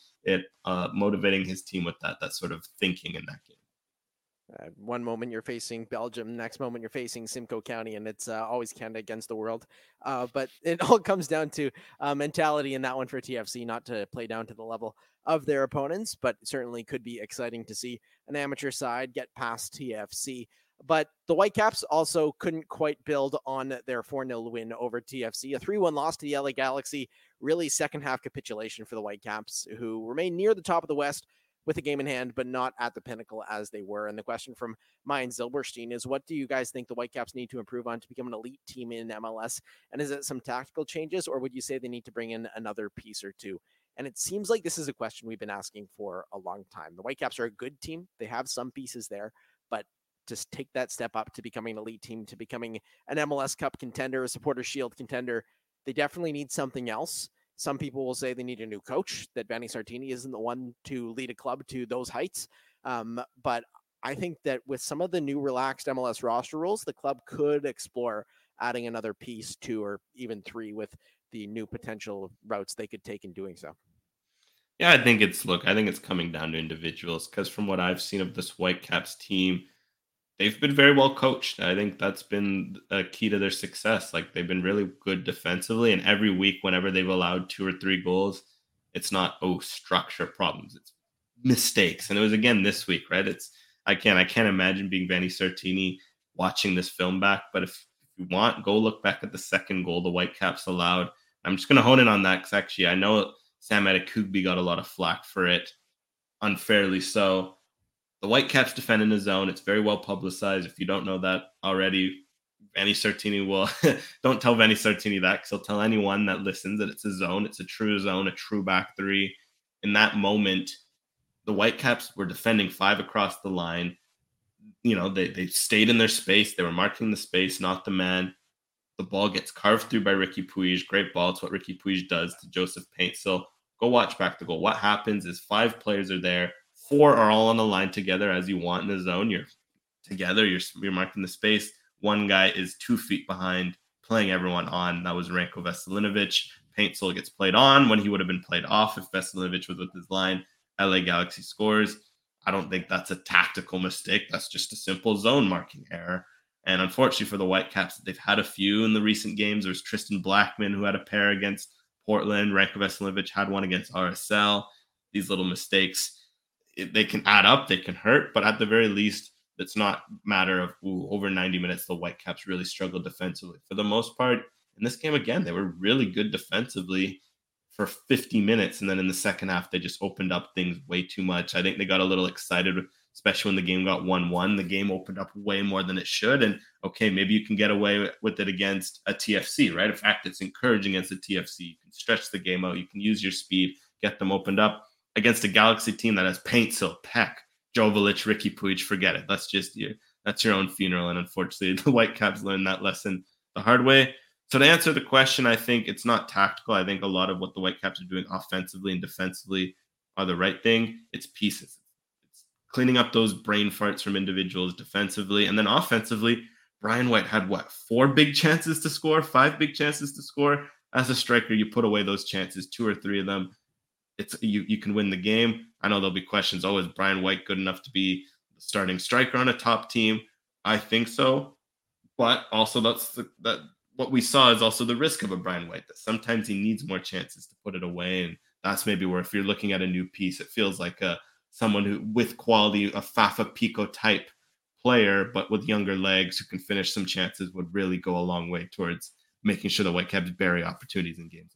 his team with that sort of thinking in that game. One moment you're facing Belgium, next moment you're facing Simcoe County, and it's always Canada against the world. But it all comes down to mentality in that one for TFC, not to play down to the level of their opponents, but certainly could be exciting to see an amateur side get past TFC. But the Whitecaps also couldn't quite build on their 4-0 win over TFC. A 3-1 loss to the LA Galaxy, really second half capitulation for the Whitecaps, who remain near the top of the West with a game in hand, but not at the pinnacle as they were. And the question from Mayan Zilberstein is, what do you guys think the Whitecaps need to improve on to become an elite team in MLS? And is it some tactical changes, or would you say they need to bring in another piece or two? And it seems like this is a question we've been asking for a long time. The Whitecaps are a good team. They have some pieces there, but just take that step up to becoming an elite team, to becoming an MLS Cup contender, a Supporters Shield contender, they definitely need something else. Some people will say they need a new coach, that Vanni Sartini isn't the one to lead a club to those heights. But I think that with some of the new relaxed MLS roster rules, the club could explore adding another piece, 2 or even 3, with the new potential routes they could take in doing so. Yeah, I think it's coming down to individuals because from what I've seen of this Whitecaps team, they've been very well coached. I think that's been a key to their success. Like they've been really good defensively, and every week, whenever they've allowed 2 or 3 goals, it's not structure problems. It's mistakes, and it was again this week, right? I can't imagine being Vanni Sartini watching this film back. But if you want, go look back at the second goal the Whitecaps allowed. I'm just going to hone in on that because actually I know Sam Adekugbe got a lot of flack for it, unfairly so. The Whitecaps defend in a zone. It's very well publicized. If you don't know that already, Vanni Sartini will don't tell Vanni Sartini that because he'll tell anyone that listens that it's a zone. It's a true zone, a true back three. In that moment, the Whitecaps were defending 5 across the line. They stayed in their space. They were marking the space, not the man. The ball gets carved through by Riqui Puig. Great ball. It's what Riqui Puig does to Joseph Paintsil. Go watch back the goal. What happens is 5 players are there. 4 are all on the line together as you want in the zone. You're together. You're marking the space. One guy is 2 feet behind, playing everyone on. That was Ranko Veselinovic. Paintsil gets played on when he would have been played off if Veselinovic was with his line. LA Galaxy scores. I don't think that's a tactical mistake. That's just a simple zone marking error. And unfortunately for the Whitecaps, they've had a few in the recent games. There's Tristan Blackman, who had a pair against Portland. Ranko Veselinovic had one against RSL. These little mistakes, they can add up, they can hurt, but at the very least, it's not a matter of over 90 minutes, the Whitecaps really struggled defensively. For the most part, in this game, again, they were really good defensively for 50 minutes. And then in the second half, they just opened up things way too much. I think they got a little excited, especially when the game got 1-1. The game opened up way more than it should. And okay, maybe you can get away with it against a TFC, right? In fact, it's encouraging against a TFC. You can stretch the game out. You can use your speed, get them opened up. Against a Galaxy team that has Paintsil, Peck, Joveljic, Riqui Puig, forget it. That's your own funeral. And unfortunately, the Whitecaps learned that lesson the hard way. So to answer the question, I think it's not tactical. I think a lot of what the Whitecaps are doing offensively and defensively are the right thing. It's pieces. It's cleaning up those brain farts from individuals defensively. And then offensively, Brian White had 4 big chances to score, 5 big chances to score. As a striker, you put away those chances, 2 or 3 of them. You can win the game. I know there'll be questions. Oh, is Brian White good enough to be the starting striker on a top team? I think so. But also that what we saw is also the risk of a Brian White, that sometimes he needs more chances to put it away. And that's maybe where, if you're looking at a new piece, it feels like someone who with quality, a Fafa Pico type player, but with younger legs who can finish some chances would really go a long way towards making sure the Whitecaps bury opportunities in games.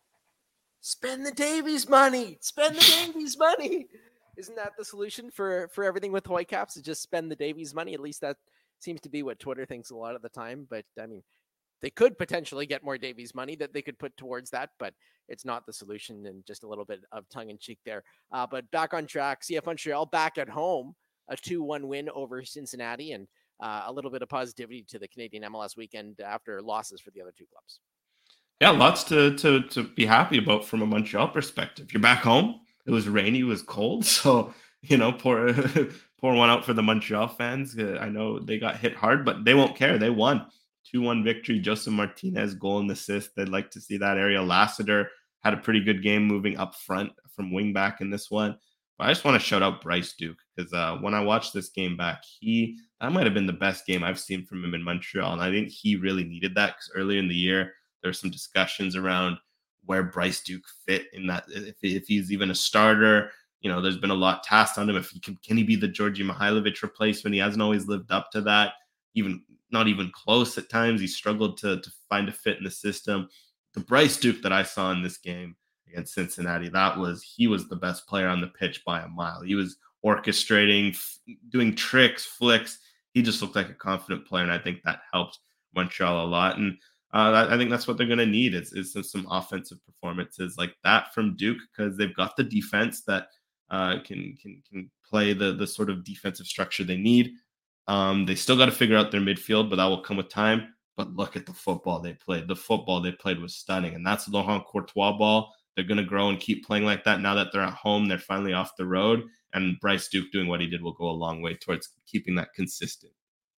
Spend the Davies money. Spend the Davies money. Isn't that the solution for everything with the Whitecaps? Is just spend the Davies money? At least that seems to be what Twitter thinks a lot of the time. But I mean, they could potentially get more Davies money that they could put towards that, but it's not the solution. And just a little bit of tongue in cheek there. But back on track, CF Montreal back at home, a 2-1 win over Cincinnati, and a little bit of positivity to the Canadian MLS weekend after losses for the other 2 clubs. Yeah, lots to be happy about from a Montreal perspective. You're back home. It was rainy. It was cold. So, pour one out for the Montreal fans. I know they got hit hard, but they won't care. They won. 2-1 victory. Joseph Martinez goal and assist. They'd like to see that. Ariel Lassiter had a pretty good game moving up front from wing back in this one. But I just want to shout out Bryce Duke because when I watched this game back, that might have been the best game I've seen from him in Montreal. And I think he really needed that because earlier in the year, there were some discussions around where Bryce Duke fit in that, if he's even a starter. There's been a lot tasked on him. If he can he be the Georgi Mihailovic replacement? He hasn't always lived up to that. Not even close at times. He struggled to find a fit in the system. The Bryce Duke that I saw in this game against Cincinnati, he was the best player on the pitch by a mile. He was orchestrating, doing tricks, flicks. He just looked like a confident player, and I think that helped Montreal a lot. And I think that's what they're going to need is some offensive performances like that from Duke, because they've got the defense that can play the sort of defensive structure they need. They still got to figure out their midfield, but that will come with time. But look at the football they played. The football they played was stunning, and that's Laurent Courtois ball. they're going to grow and keep playing like that. Now that they're at home, they're finally off the road. And Bryce Duke doing what he did will go a long way towards keeping that consistent.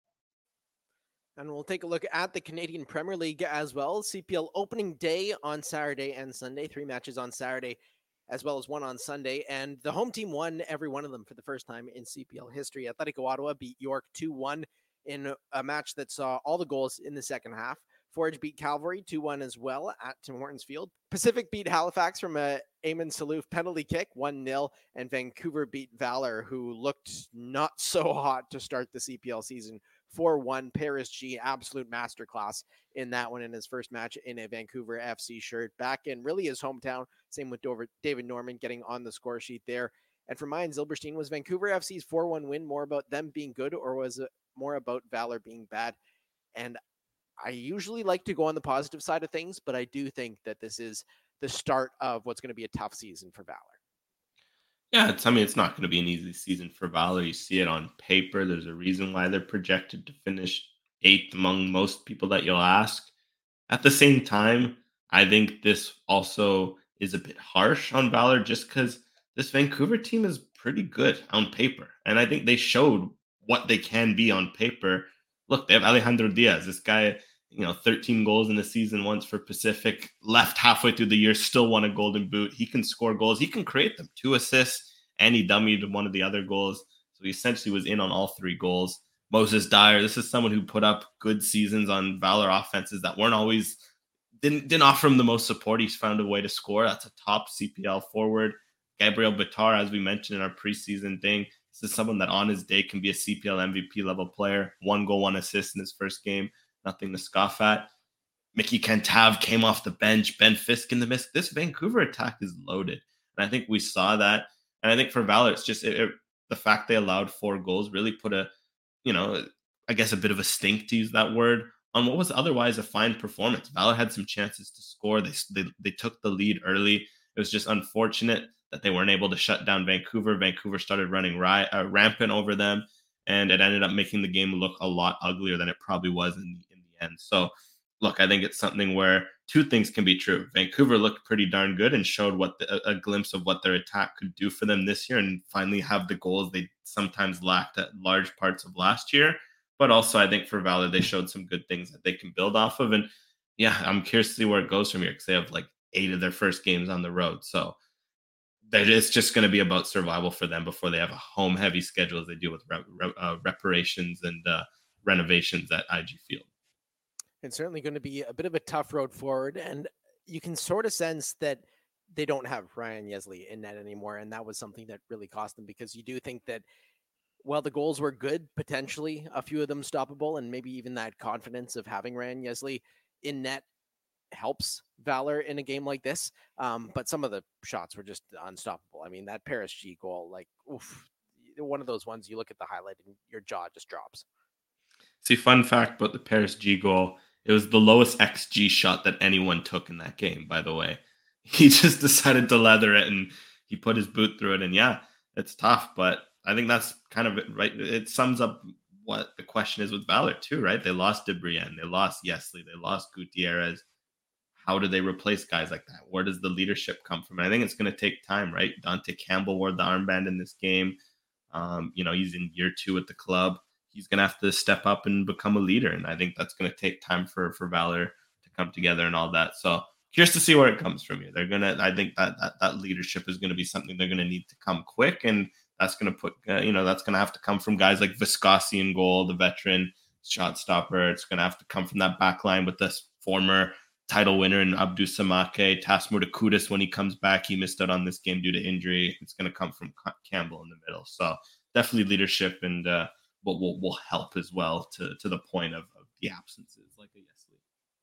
And we'll take a look at the Canadian Premier League as well. CPL opening day on Saturday and Sunday. 3 matches on Saturday, as well as 1 on Sunday. And the home team won every one of them for the first time in CPL history. Atletico Ottawa beat York 2-1 in a match that saw all the goals in the second half. Forge beat Calvary 2-1 as well at Tim Hortons Field. Pacific beat Halifax from a Eamon Salouf penalty kick 1-0. And Vancouver beat Valor, who looked not so hot to start the CPL season, 4-1. Paris G, absolute masterclass in that one in his first match in a Vancouver FC shirt. Back in really his hometown. Same with David Norman getting on the score sheet there. And for mine, Zilberstein, was Vancouver FC's 4-1 win more about them being good, or was it more about Valor being bad? And I usually like to go on the positive side of things, but I do think that this is the start of what's going to be a tough season for Valor. Yeah, it's not going to be an easy season for Valor. You see it on paper. There's a reason why they're projected to finish 8th among most people that you'll ask. At the same time, I think this also is a bit harsh on Valor just because this Vancouver team is pretty good on paper. And I think they showed what they can be on paper. Look, they have Alejandro Diaz, this guy, 13 goals in the season once for Pacific, left halfway through the year, still won a Golden Boot. He can score goals. He can create them. 2 assists, and he dummied one of the other goals. So he essentially was in on all 3 goals. Moses Dyer, this is someone who put up good seasons on Valor offenses that weren't always, didn't offer him the most support. He's found a way to score. That's a top CPL forward. Gabriel Bitar, as we mentioned in our preseason thing, this is someone that on his day can be a CPL MVP level player. 1 goal, 1 assist in his first game. Nothing to scoff at. Mickey Cantav came off the bench. Ben Fisk in the mist. This Vancouver attack is loaded. And I think we saw that. And I think for Valor, it's just the fact they allowed 4 goals really put a bit of a stink, to use that word, on what was otherwise a fine performance. Valor had some chances to score. They took the lead early. It was just unfortunate that they weren't able to shut down Vancouver. Vancouver started running rampant over them, and it ended up making the game look a lot uglier than it probably was in the end. So, look, I think it's something where 2 things can be true. Vancouver looked pretty darn good and showed a glimpse of what their attack could do for them this year, and finally have the goals they sometimes lacked at large parts of last year. But also, I think for Valor, they showed some good things that they can build off of. And yeah, I'm curious to see where it goes from here, because they have like 8 of their first games on the road. So it's just going to be about survival for them before they have a home-heavy schedule as they deal with reparations and renovations at IG Field. It's certainly going to be a bit of a tough road forward, and you can sort of sense that they don't have Ryan Yesley in net anymore, and that was something that really cost them, because you do think that, while the goals were good, potentially a few of them stoppable, and maybe even that confidence of having Ryan Yesley in net helps Valor in a game like this. But some of the shots were just unstoppable. I mean, that Paris G goal, one of those ones you look at the highlight and your jaw just drops. See, fun fact about the Paris G goal, it was the lowest XG shot that anyone took in that game, by the way. He just decided to leather it, and he put his boot through it. And yeah, it's tough, but I think that's kind of it, right? It sums up what the question is with Valor too, right? They lost DeBrienne, they lost Yesley, they lost Gutierrez. How do they replace guys like that? Where does the leadership come from? And I think it's going to take time, right? Dante Campbell wore the armband in this game. He's in year 2 at the club. He's going to have to step up and become a leader. And I think that's going to take time for Valor to come together and all that. So curious to see where it comes from here. I think that leadership is going to be something they're going to need to come quick. And that's going to put, that's going to have to come from guys like Viscosi in goal, the veteran shot stopper. It's going to have to come from that back line with this former title winner in Abdou Samake. Tasmur Kudus, when he comes back, he missed out on this game due to injury. It's going to come from Campbell in the middle. So definitely leadership, and what will help as well to the point of the absences like a Yesley.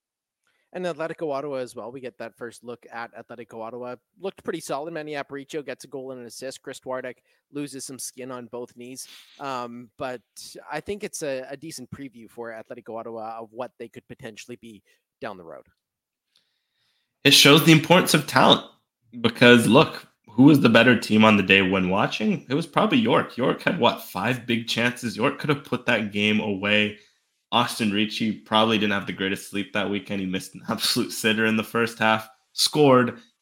And Atletico Ottawa as well. We get that first look at Atletico Ottawa. Looked pretty solid. Manny Aparicio gets a goal and an assist. Chris Twardek loses some skin on both knees. But I think it's a decent preview for Atletico Ottawa of what they could potentially be down the road. It shows the importance of talent, because look, who was the better team on the day when watching? It was probably York. York had 5 big chances. York could have put that game away. Austin Ricci probably didn't have the greatest sleep that weekend. He missed an absolute sitter in the first half, scored,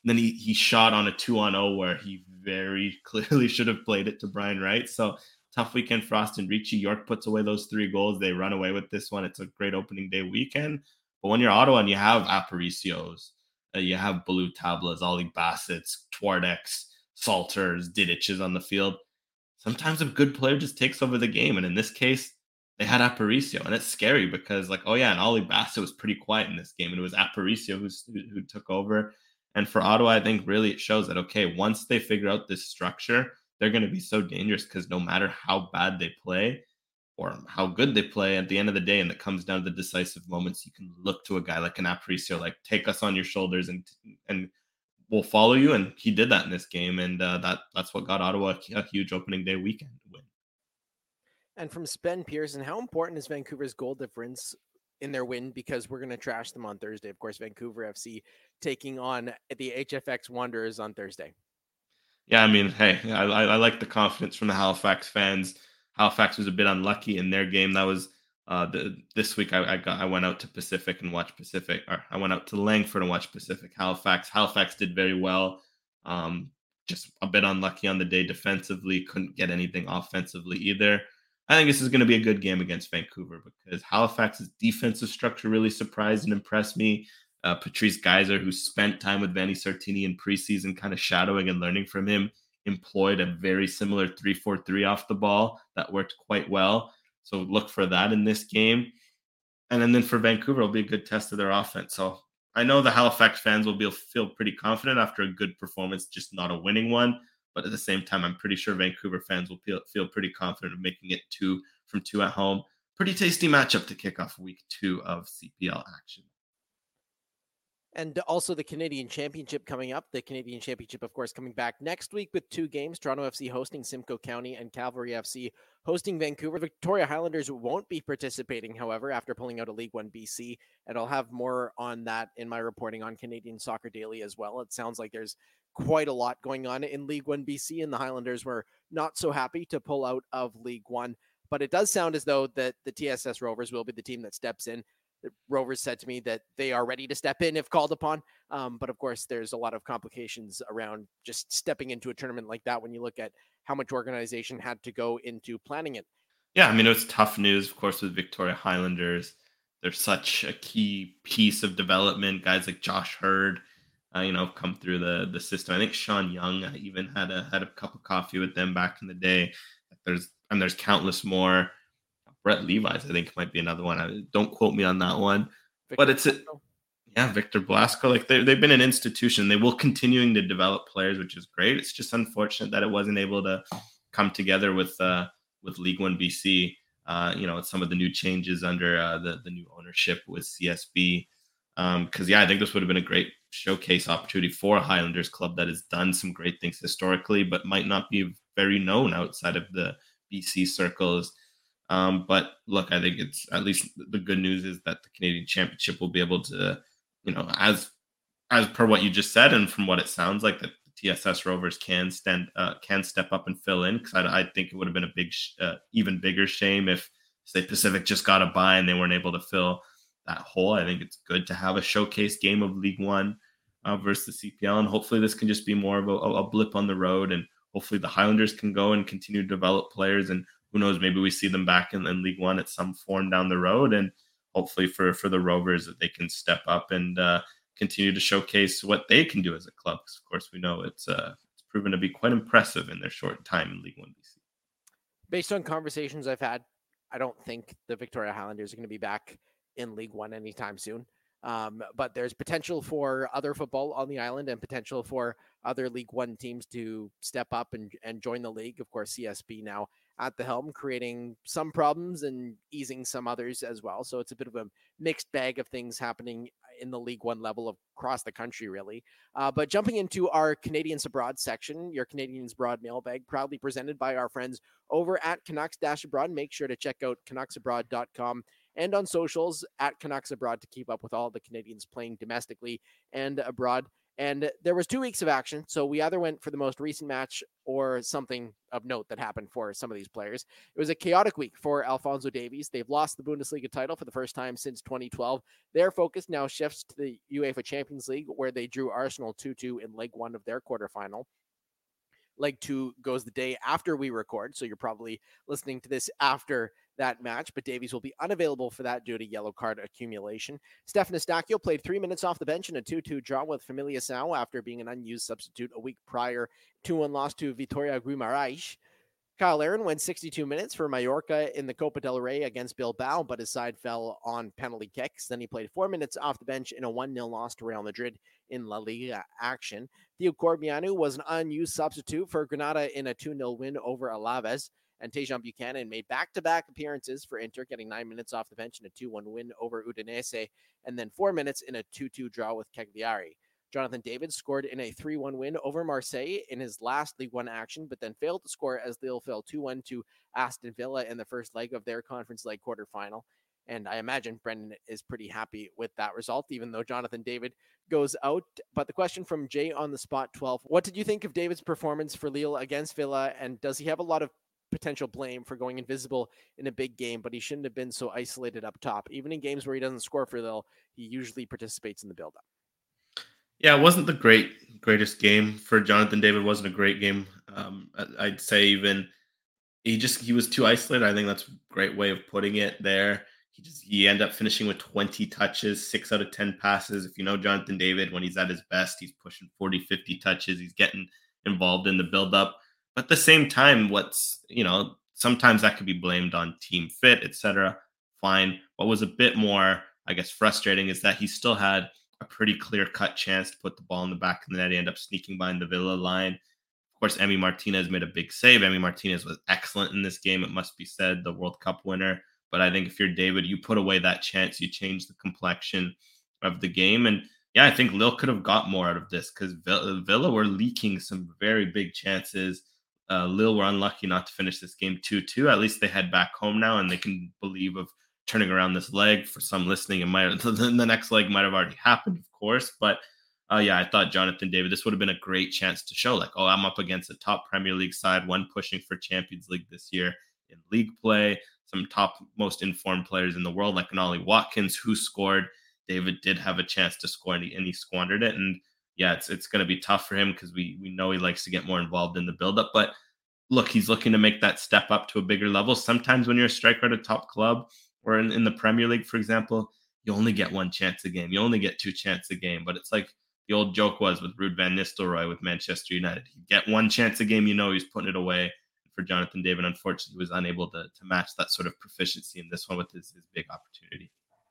then he shot on a 2-on-0 where he very clearly should have played it to Brian Wright. So tough weekend for Austin Ricci. York puts away those 3 goals. They run away with this one. It's a great opening day weekend. But when you're Ottawa and you have Aparicio's, you have Blue Tablas, Ollie Bassett's, Twardeks, Salters, Didiches on the field, sometimes a good player just takes over the game. And in this case, they had Aparicio. And it's scary because, like, oh yeah, and Ollie Bassett was pretty quiet in this game. And it was Aparicio who took over. And for Ottawa, I think really it shows that, okay, once they figure out this structure, they're going to be so dangerous because no matter how bad they play or how good they play at the end of the day, and it comes down to the decisive moments, you can look to a guy like an Aparicio, like, take us on your shoulders and we'll follow you. And he did that in this game. And that's what got Ottawa a huge opening day weekend win. And from Spen Pearson, how important is Vancouver's goal difference in their win? Because we're going to trash them on Thursday. Of course, Vancouver FC taking on the HFX Wanderers on Thursday. Yeah, I mean, hey, I like the confidence from the Halifax fans. Halifax was a bit unlucky in their game. That was this week. I went out to Pacific and watched Pacific, or I went out to Langford and watched Pacific. Halifax did very well. Just a bit unlucky on the day defensively. Couldn't get anything offensively either. I think this is going to be a good game against Vancouver because Halifax's defensive structure really surprised and impressed me. Patrice Geyser, who spent time with Vanni Sartini in preseason, kind of shadowing and learning from him, employed a very similar 3-4-3 off the ball that worked quite well. So look for that in this game. And then for Vancouver, it'll be a good test of their offense. So I know the Halifax fans will feel pretty confident after a good performance, just not a winning one. But at the same time, I'm pretty sure Vancouver fans will feel pretty confident of making it 2 from 2 at home. Pretty tasty matchup to kick off week 2 of CPL action. And also the Canadian Championship coming up. The Canadian Championship, of course, coming back next week with 2 games. Toronto FC hosting Simcoe County and Cavalry FC hosting Vancouver. Victoria Highlanders won't be participating, however, after pulling out of League One BC. And I'll have more on that in my reporting on Canadian Soccer Daily as well. It sounds like there's quite a lot going on in League One BC, and the Highlanders were not so happy to pull out of League One. But it does sound as though that the TSS Rovers will be the team that steps in. The Rovers said to me that they are ready to step in if called upon. But of course, there's a lot of complications around just stepping into a tournament like that when you look at how much organization had to go into planning it. Yeah, I mean, it was tough news, of course, with Victoria Highlanders. They're such a key piece of development. Guys like Josh Hurd, come through the system. I think Sean Young even had a cup of coffee with them back in the day. There's countless more. Brett Levi's, I think, might be another one. Don't quote me on that one. Victor Blasco. Victor Blasco. Like they've been an institution. They will continuing to develop players, which is great. It's just unfortunate that it wasn't able to come together with League One BC. Some of the new changes under the new ownership with CSB. Because I think this would have been a great showcase opportunity for a Highlanders club that has done some great things historically, but might not be very known outside of the BC circles. But look, I think it's at least the good news is that the Canadian Championship will be able to, as per what you just said, and from what it sounds like, that the TSS Rovers can step up and fill in. Because I think it would have been a even bigger shame if, say, Pacific just got a bye and they weren't able to fill that hole. I think it's good to have a showcase game of League One versus the CPL, and hopefully this can just be more of a blip on the road, and hopefully the Highlanders can go and continue to develop players, and who knows, maybe we see them back in League One at some form down the road, and hopefully for the Rovers that they can step up and continue to showcase what they can do as a club. Because of course we know it's proven to be quite impressive in their short time in League One BC. Based on conversations I've had, I don't think the Victoria Highlanders are going to be back in League One anytime soon. But there's potential for other football on the island and potential for other League One teams to step up and join the league. Of course, CSB now at the helm, creating some problems and easing some others as well. So it's a bit of a mixed bag of things happening in the League One level across the country, really. But jumping into our Canadians Abroad section, your Canadians Abroad mailbag, proudly presented by our friends over at Canucks-Abroad. Make sure to check out CanucksAbroad.com and on socials at Canucks Abroad to keep up with all the Canadians playing domestically and abroad. And there was 2 weeks of action, so we either went for the most recent match or something of note that happened for some of these players. It was a chaotic week for Alphonso Davies. They've lost the Bundesliga title for the first time since 2012. Their focus now shifts to the UEFA Champions League, where they drew Arsenal 2-2 in Leg 1 of their quarterfinal. Leg 2 goes the day after we record, so you're probably listening to this after that match, but Davies will be unavailable for that due to yellow card accumulation. Stefan Eustáquio played 3 minutes off the bench in a 2-2 draw with Famalicão after being an unused substitute a week prior. 2-1 loss to Vitória Guimarães. Kyle Aaron went 62 minutes for Mallorca in the Copa del Rey against Bilbao, but his side fell on penalty kicks. Then he played 4 minutes off the bench in a 1-0 loss to Real Madrid in La Liga action. Theo Corbianu was an unused substitute for Granada in a 2-0 win over Alaves. And Tejan Buchanan made back-to-back appearances for Inter, getting 9 minutes off the bench in a 2-1 win over Udinese, and then 4 minutes in a 2-2 draw with Cagliari. Jonathan David scored in a 3-1 win over Marseille in his last League One action, but then failed to score as Lille fell 2-1 to Aston Villa in the first leg of their Conference League quarterfinal. And I imagine Brendan is pretty happy with that result, even though Jonathan David goes out. But the question from Jay on the spot 12, what did you think of David's performance for Lille against Villa? And does he have a lot of potential blame for going invisible in a big game, but he shouldn't have been so isolated up top? Even in games where he doesn't score for Lille, he usually participates in the build-up. Yeah, it wasn't the greatest game for Jonathan David. It wasn't a great game. I'd say even he was too isolated. I think that's a great way of putting it there. He ended up finishing with 20 touches, 6 out of 10 passes. If you know Jonathan David, when he's at his best, he's pushing 40, 50 touches. He's getting involved in the build-up. But at the same time, sometimes that could be blamed on team fit, etc. Fine. What was a bit more, I guess, frustrating is that he still had a pretty clear-cut chance to put the ball in the back of the net. He ended up sneaking behind the Villa line. Of course, Emi Martinez made a big save. Emi Martinez was excellent in this game, it must be said, the World Cup winner. But I think if you're David, you put away that chance, you change the complexion of the game. And yeah, I think Lille could have got more out of this because Villa were leaking some very big chances. Lille were unlucky not to finish this game 2-2. At least they head back home now and they can believe of turning around this leg. For some listening, the next leg might have already happened, of course. But I thought Jonathan David, this would have been a great chance to show I'm up against a top Premier League side, one pushing for Champions League this year in league play, some top most informed players in the world like an Ollie Watkins who scored. David did have a chance to score and he squandered it. And yeah, it's going to be tough for him because we know he likes to get more involved in the build-up. But look, he's looking to make that step up to a bigger level. Sometimes when you're a striker at a top club or in the Premier League, for example, you only get one chance a game. You only get 2 chances a game. But it's like the old joke was with Ruud van Nistelrooy with Manchester United. He'd get one chance a game, he's putting it away. For Jonathan David, unfortunately, he was unable to match that sort of proficiency in this one with his big opportunity.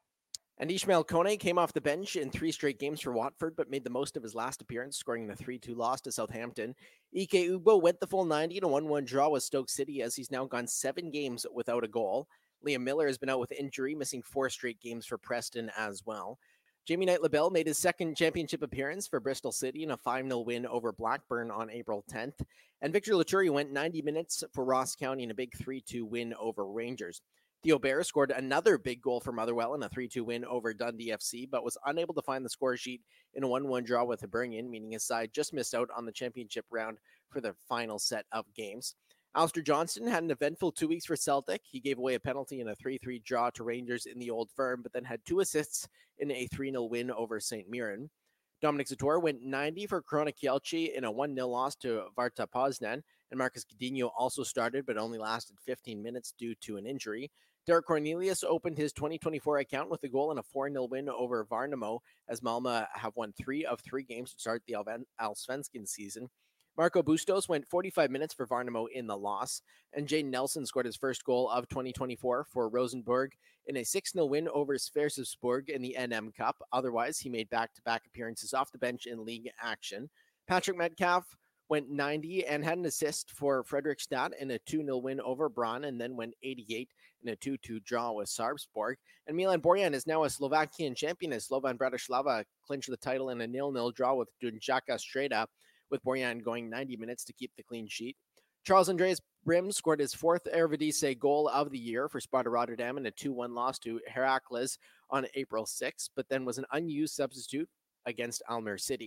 And Ismail Kone came off the bench in 3 straight games for Watford, but made the most of his last appearance, scoring the 3-2 loss to Southampton. Ike Ugbo went the full 90 in a 1-1 draw with Stoke City, as he's now gone 7 games without a goal. Liam Miller has been out with injury, missing 4 straight games for Preston as well. Jamie Knight-Labelle made his second championship appearance for Bristol City in a 5-0 win over Blackburn on April 10th. And Victor Laturi went 90 minutes for Ross County in a big 3-2 win over Rangers. Theo Bair scored another big goal for Motherwell in a 3-2 win over Dundee FC, but was unable to find the score sheet in a 1-1 draw with Hibernian, meaning his side just missed out on the championship round for the final set of games. Alistair Johnston had an eventful 2 weeks for Celtic. He gave away a penalty in a 3-3 draw to Rangers in the Old Firm, but then had 2 assists in a 3-0 win over St. Mirren. Dominic Zator went 90 for Korona Kielce in a 1-0 loss to Varta Poznan, and Marcus Godinho also started but only lasted 15 minutes due to an injury. Derek Cornelius opened his 2024 account with a goal in a 4-0 win over Varnamo, as Malmö have won 3 of 3 games to start the Allsvenskan season. Marco Bustos went 45 minutes for Varnamo in the loss, and Jane Nelson scored his first goal of 2024 for Rosenborg in a 6-0 win over Sverresborg in the NM Cup. Otherwise, he made back-to-back appearances off the bench in league action. Patrick Metcalf went 90 and had an assist for Fredrikstad in a 2-0 win over Brann, and then went 88 in a 2-2 draw with Sarpsborg. And Milan Borjan is now a Slovakian champion as Slovan Bratislava clinched the title in a 0-0 draw with Dunjaka Streda, with Borjan going 90 minutes to keep the clean sheet. Charles Andreas Brim scored his 4th Eredivisie goal of the year for Sparta Rotterdam in a 2-1 loss to Heracles on April 6th, but then was an unused substitute against Almere City.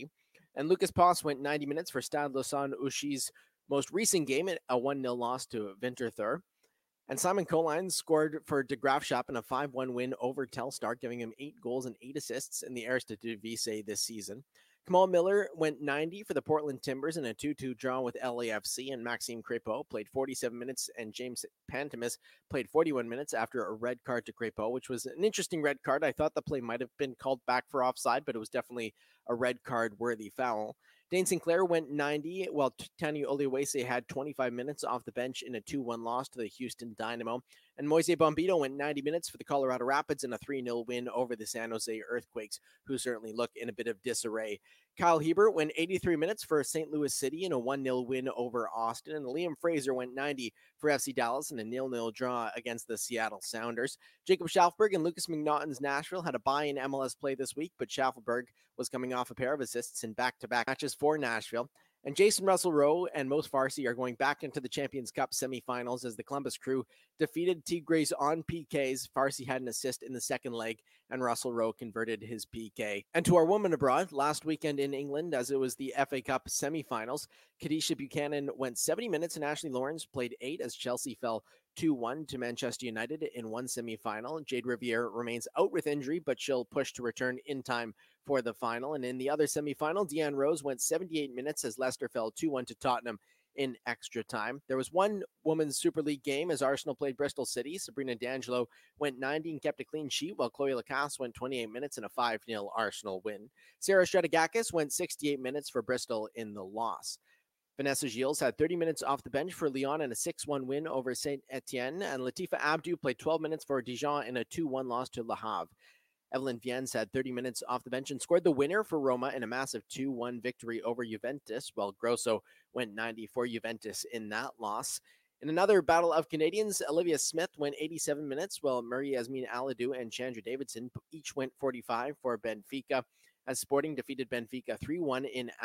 And Lucas Poss went 90 minutes for Stade Lausanne Ouchy's most recent game, a 1-0 loss to Winterthur. And Simon Colijn scored for De Graafschap in a 5-1 win over Telstar, giving him 8 goals and 8 assists in the Eredivisie this season. Kamal Miller went 90 for the Portland Timbers in a 2-2 draw with LAFC, and Maxime Crépeau played 47 minutes, and James Pantemis played 41 minutes after a red card to Crépeau, which was an interesting red card. I thought the play might have been called back for offside, but it was definitely a red card-worthy foul. Dane Sinclair went 90, while Tani Oluwase had 25 minutes off the bench in a 2-1 loss to the Houston Dynamo. And Moise Bombito went 90 minutes for the Colorado Rapids in a 3-0 win over the San Jose Earthquakes, who certainly look in a bit of disarray. Kyle Hebert went 83 minutes for St. Louis City in a 1-0 win over Austin. And Liam Fraser went 90 for FC Dallas in a 0-0 draw against the Seattle Sounders. Jacob Schaffberg and Lucas McNaughton's Nashville had a bye in MLS play this week, but Schaffberg was coming off a pair of assists in back-to-back matches for Nashville. And Jason Russell-Rowe and Mos Farsi are going back into the Champions Cup semifinals as the Columbus Crew defeated Tigres on PKs. Farsi had an assist in the second leg, and Russell-Rowe converted his PK. And to our woman abroad, last weekend in England, as it was the FA Cup semifinals, Kadisha Buchanan went 70 minutes and Ashley Lawrence played 8 as Chelsea fell 2-1 to Manchester United in one semifinal. Jade Riviere remains out with injury, but she'll push to return in time for the final. And in the other semifinal, Deanne Rose went 78 minutes as Leicester fell 2-1 to Tottenham in extra time. There was one Women's Super League game as Arsenal played Bristol City. Sabrina D'Angelo went 90 and kept a clean sheet, while Chloe Lacasse went 28 minutes in a 5-0 Arsenal win. Sarah Stratigakis went 68 minutes for Bristol in the loss. Vanessa Gilles had 30 minutes off the bench for Lyon in a 6-1 win over Saint Etienne, and Latifa Abdou played 12 minutes for Dijon in a 2-1 loss to Le Havre. Evelyn Viens had 30 minutes off the bench and scored the winner for Roma in a massive 2-1 victory over Juventus, while Grosso went 90 for Juventus in that loss. In another battle of Canadians, Olivia Smith went 87 minutes, while Marie-Yasmin Aladou and Chandra Davidson each went 45 for Benfica, as Sporting defeated Benfica 3-1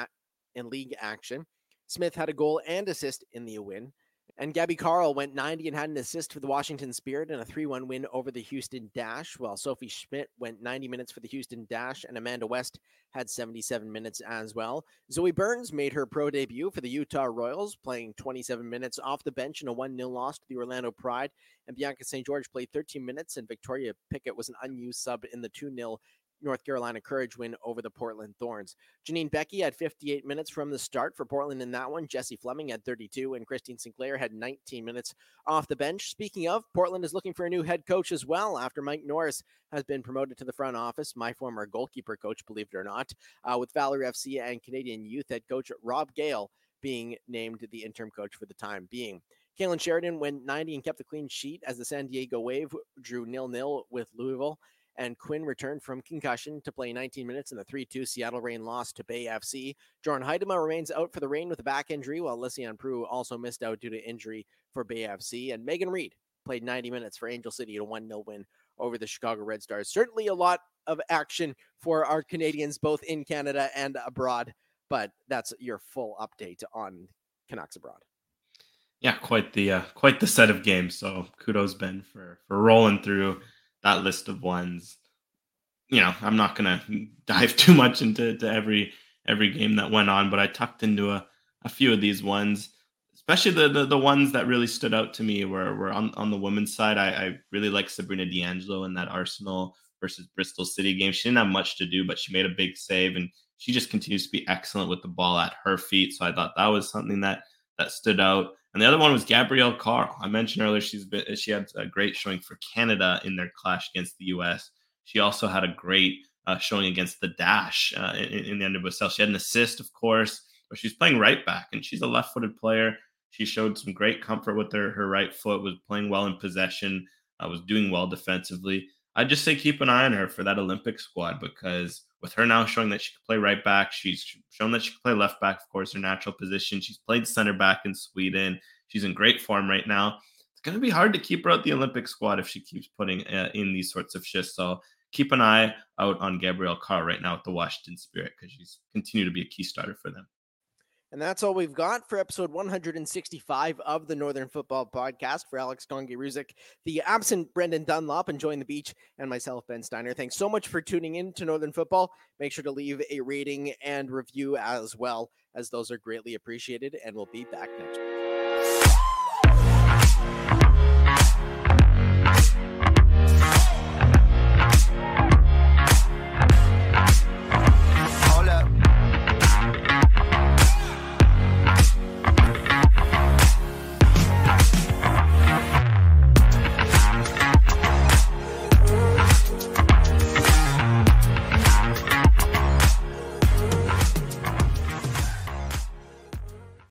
in league action. Smith had a goal and assist in the win. And Gabby Carl went 90 and had an assist for the Washington Spirit in a 3-1 win over the Houston Dash, while Sophie Schmidt went 90 minutes for the Houston Dash, and Amanda West had 77 minutes as well. Zoe Burns made her pro debut for the Utah Royals, playing 27 minutes off the bench in a 1-0 loss to the Orlando Pride, and Bianca St. George played 13 minutes, and Victoria Pickett was an unused sub in the 2-0 North Carolina Courage win over the Portland Thorns. Janine Becky had 58 minutes from the start for Portland in that one. Jessie Fleming had 32, and Christine Sinclair had 19 minutes off the bench. Speaking of, Portland is looking for a new head coach as well after Mike Norris has been promoted to the front office, my former goalkeeper coach, believe it or not, with Valerie FC and Canadian youth head coach Rob Gale being named the interim coach for the time being. Kalen Sheridan went 90 and kept the clean sheet as the San Diego Wave drew 0-0 with Louisville. And Quinn returned from concussion to play 19 minutes in the 3-2 Seattle Reign loss to Bay FC. Jordan Heidema remains out for the Reign with a back injury, while Lysiane Prue also missed out due to injury for Bay FC. And Megan Reed played 90 minutes for Angel City in a 1-0 win over the Chicago Red Stars. Certainly a lot of action for our Canadians, both in Canada and abroad. But that's your full update on Canucks abroad. Yeah, quite the set of games. So kudos, Ben, for rolling through that list of ones. You know, I'm not gonna dive too much into every game that went on, but I tucked into a few of these ones, especially the ones that really stood out to me were on the women's side. I really like Sabrina D'Angelo in that Arsenal versus Bristol City game. She didn't have much to do, but she made a big save, and she just continues to be excellent with the ball at her feet. So I thought that was something that stood out. And the other one was Gabrielle Carl. I mentioned earlier she had a great showing for Canada in their clash against the U.S. She also had a great showing against the Dash in the NWSL. She had an assist, of course, but she's playing right back, and she's a left-footed player. She showed some great comfort with her right foot, was playing well in possession, was doing well defensively. I'd just say keep an eye on her for that Olympic squad, because with her now showing that she can play right back, she's shown that she can play left back, of course, her natural position. She's played center back in Sweden. She's in great form right now. It's going to be hard to keep her out the Olympic squad if she keeps putting in these sorts of shifts. So keep an eye out on Gabrielle Carr right now with the Washington Spirit, because she's continued to be a key starter for them. And that's all we've got for episode 165 of the Northern Football Podcast. For Alex Gongi-Ruzic, the absent Brendan Dunlop, enjoying the beach, and myself, Ben Steiner. Thanks so much for tuning in to Northern Football. Make sure to leave a rating and review as well, as those are greatly appreciated, and we'll be back next week.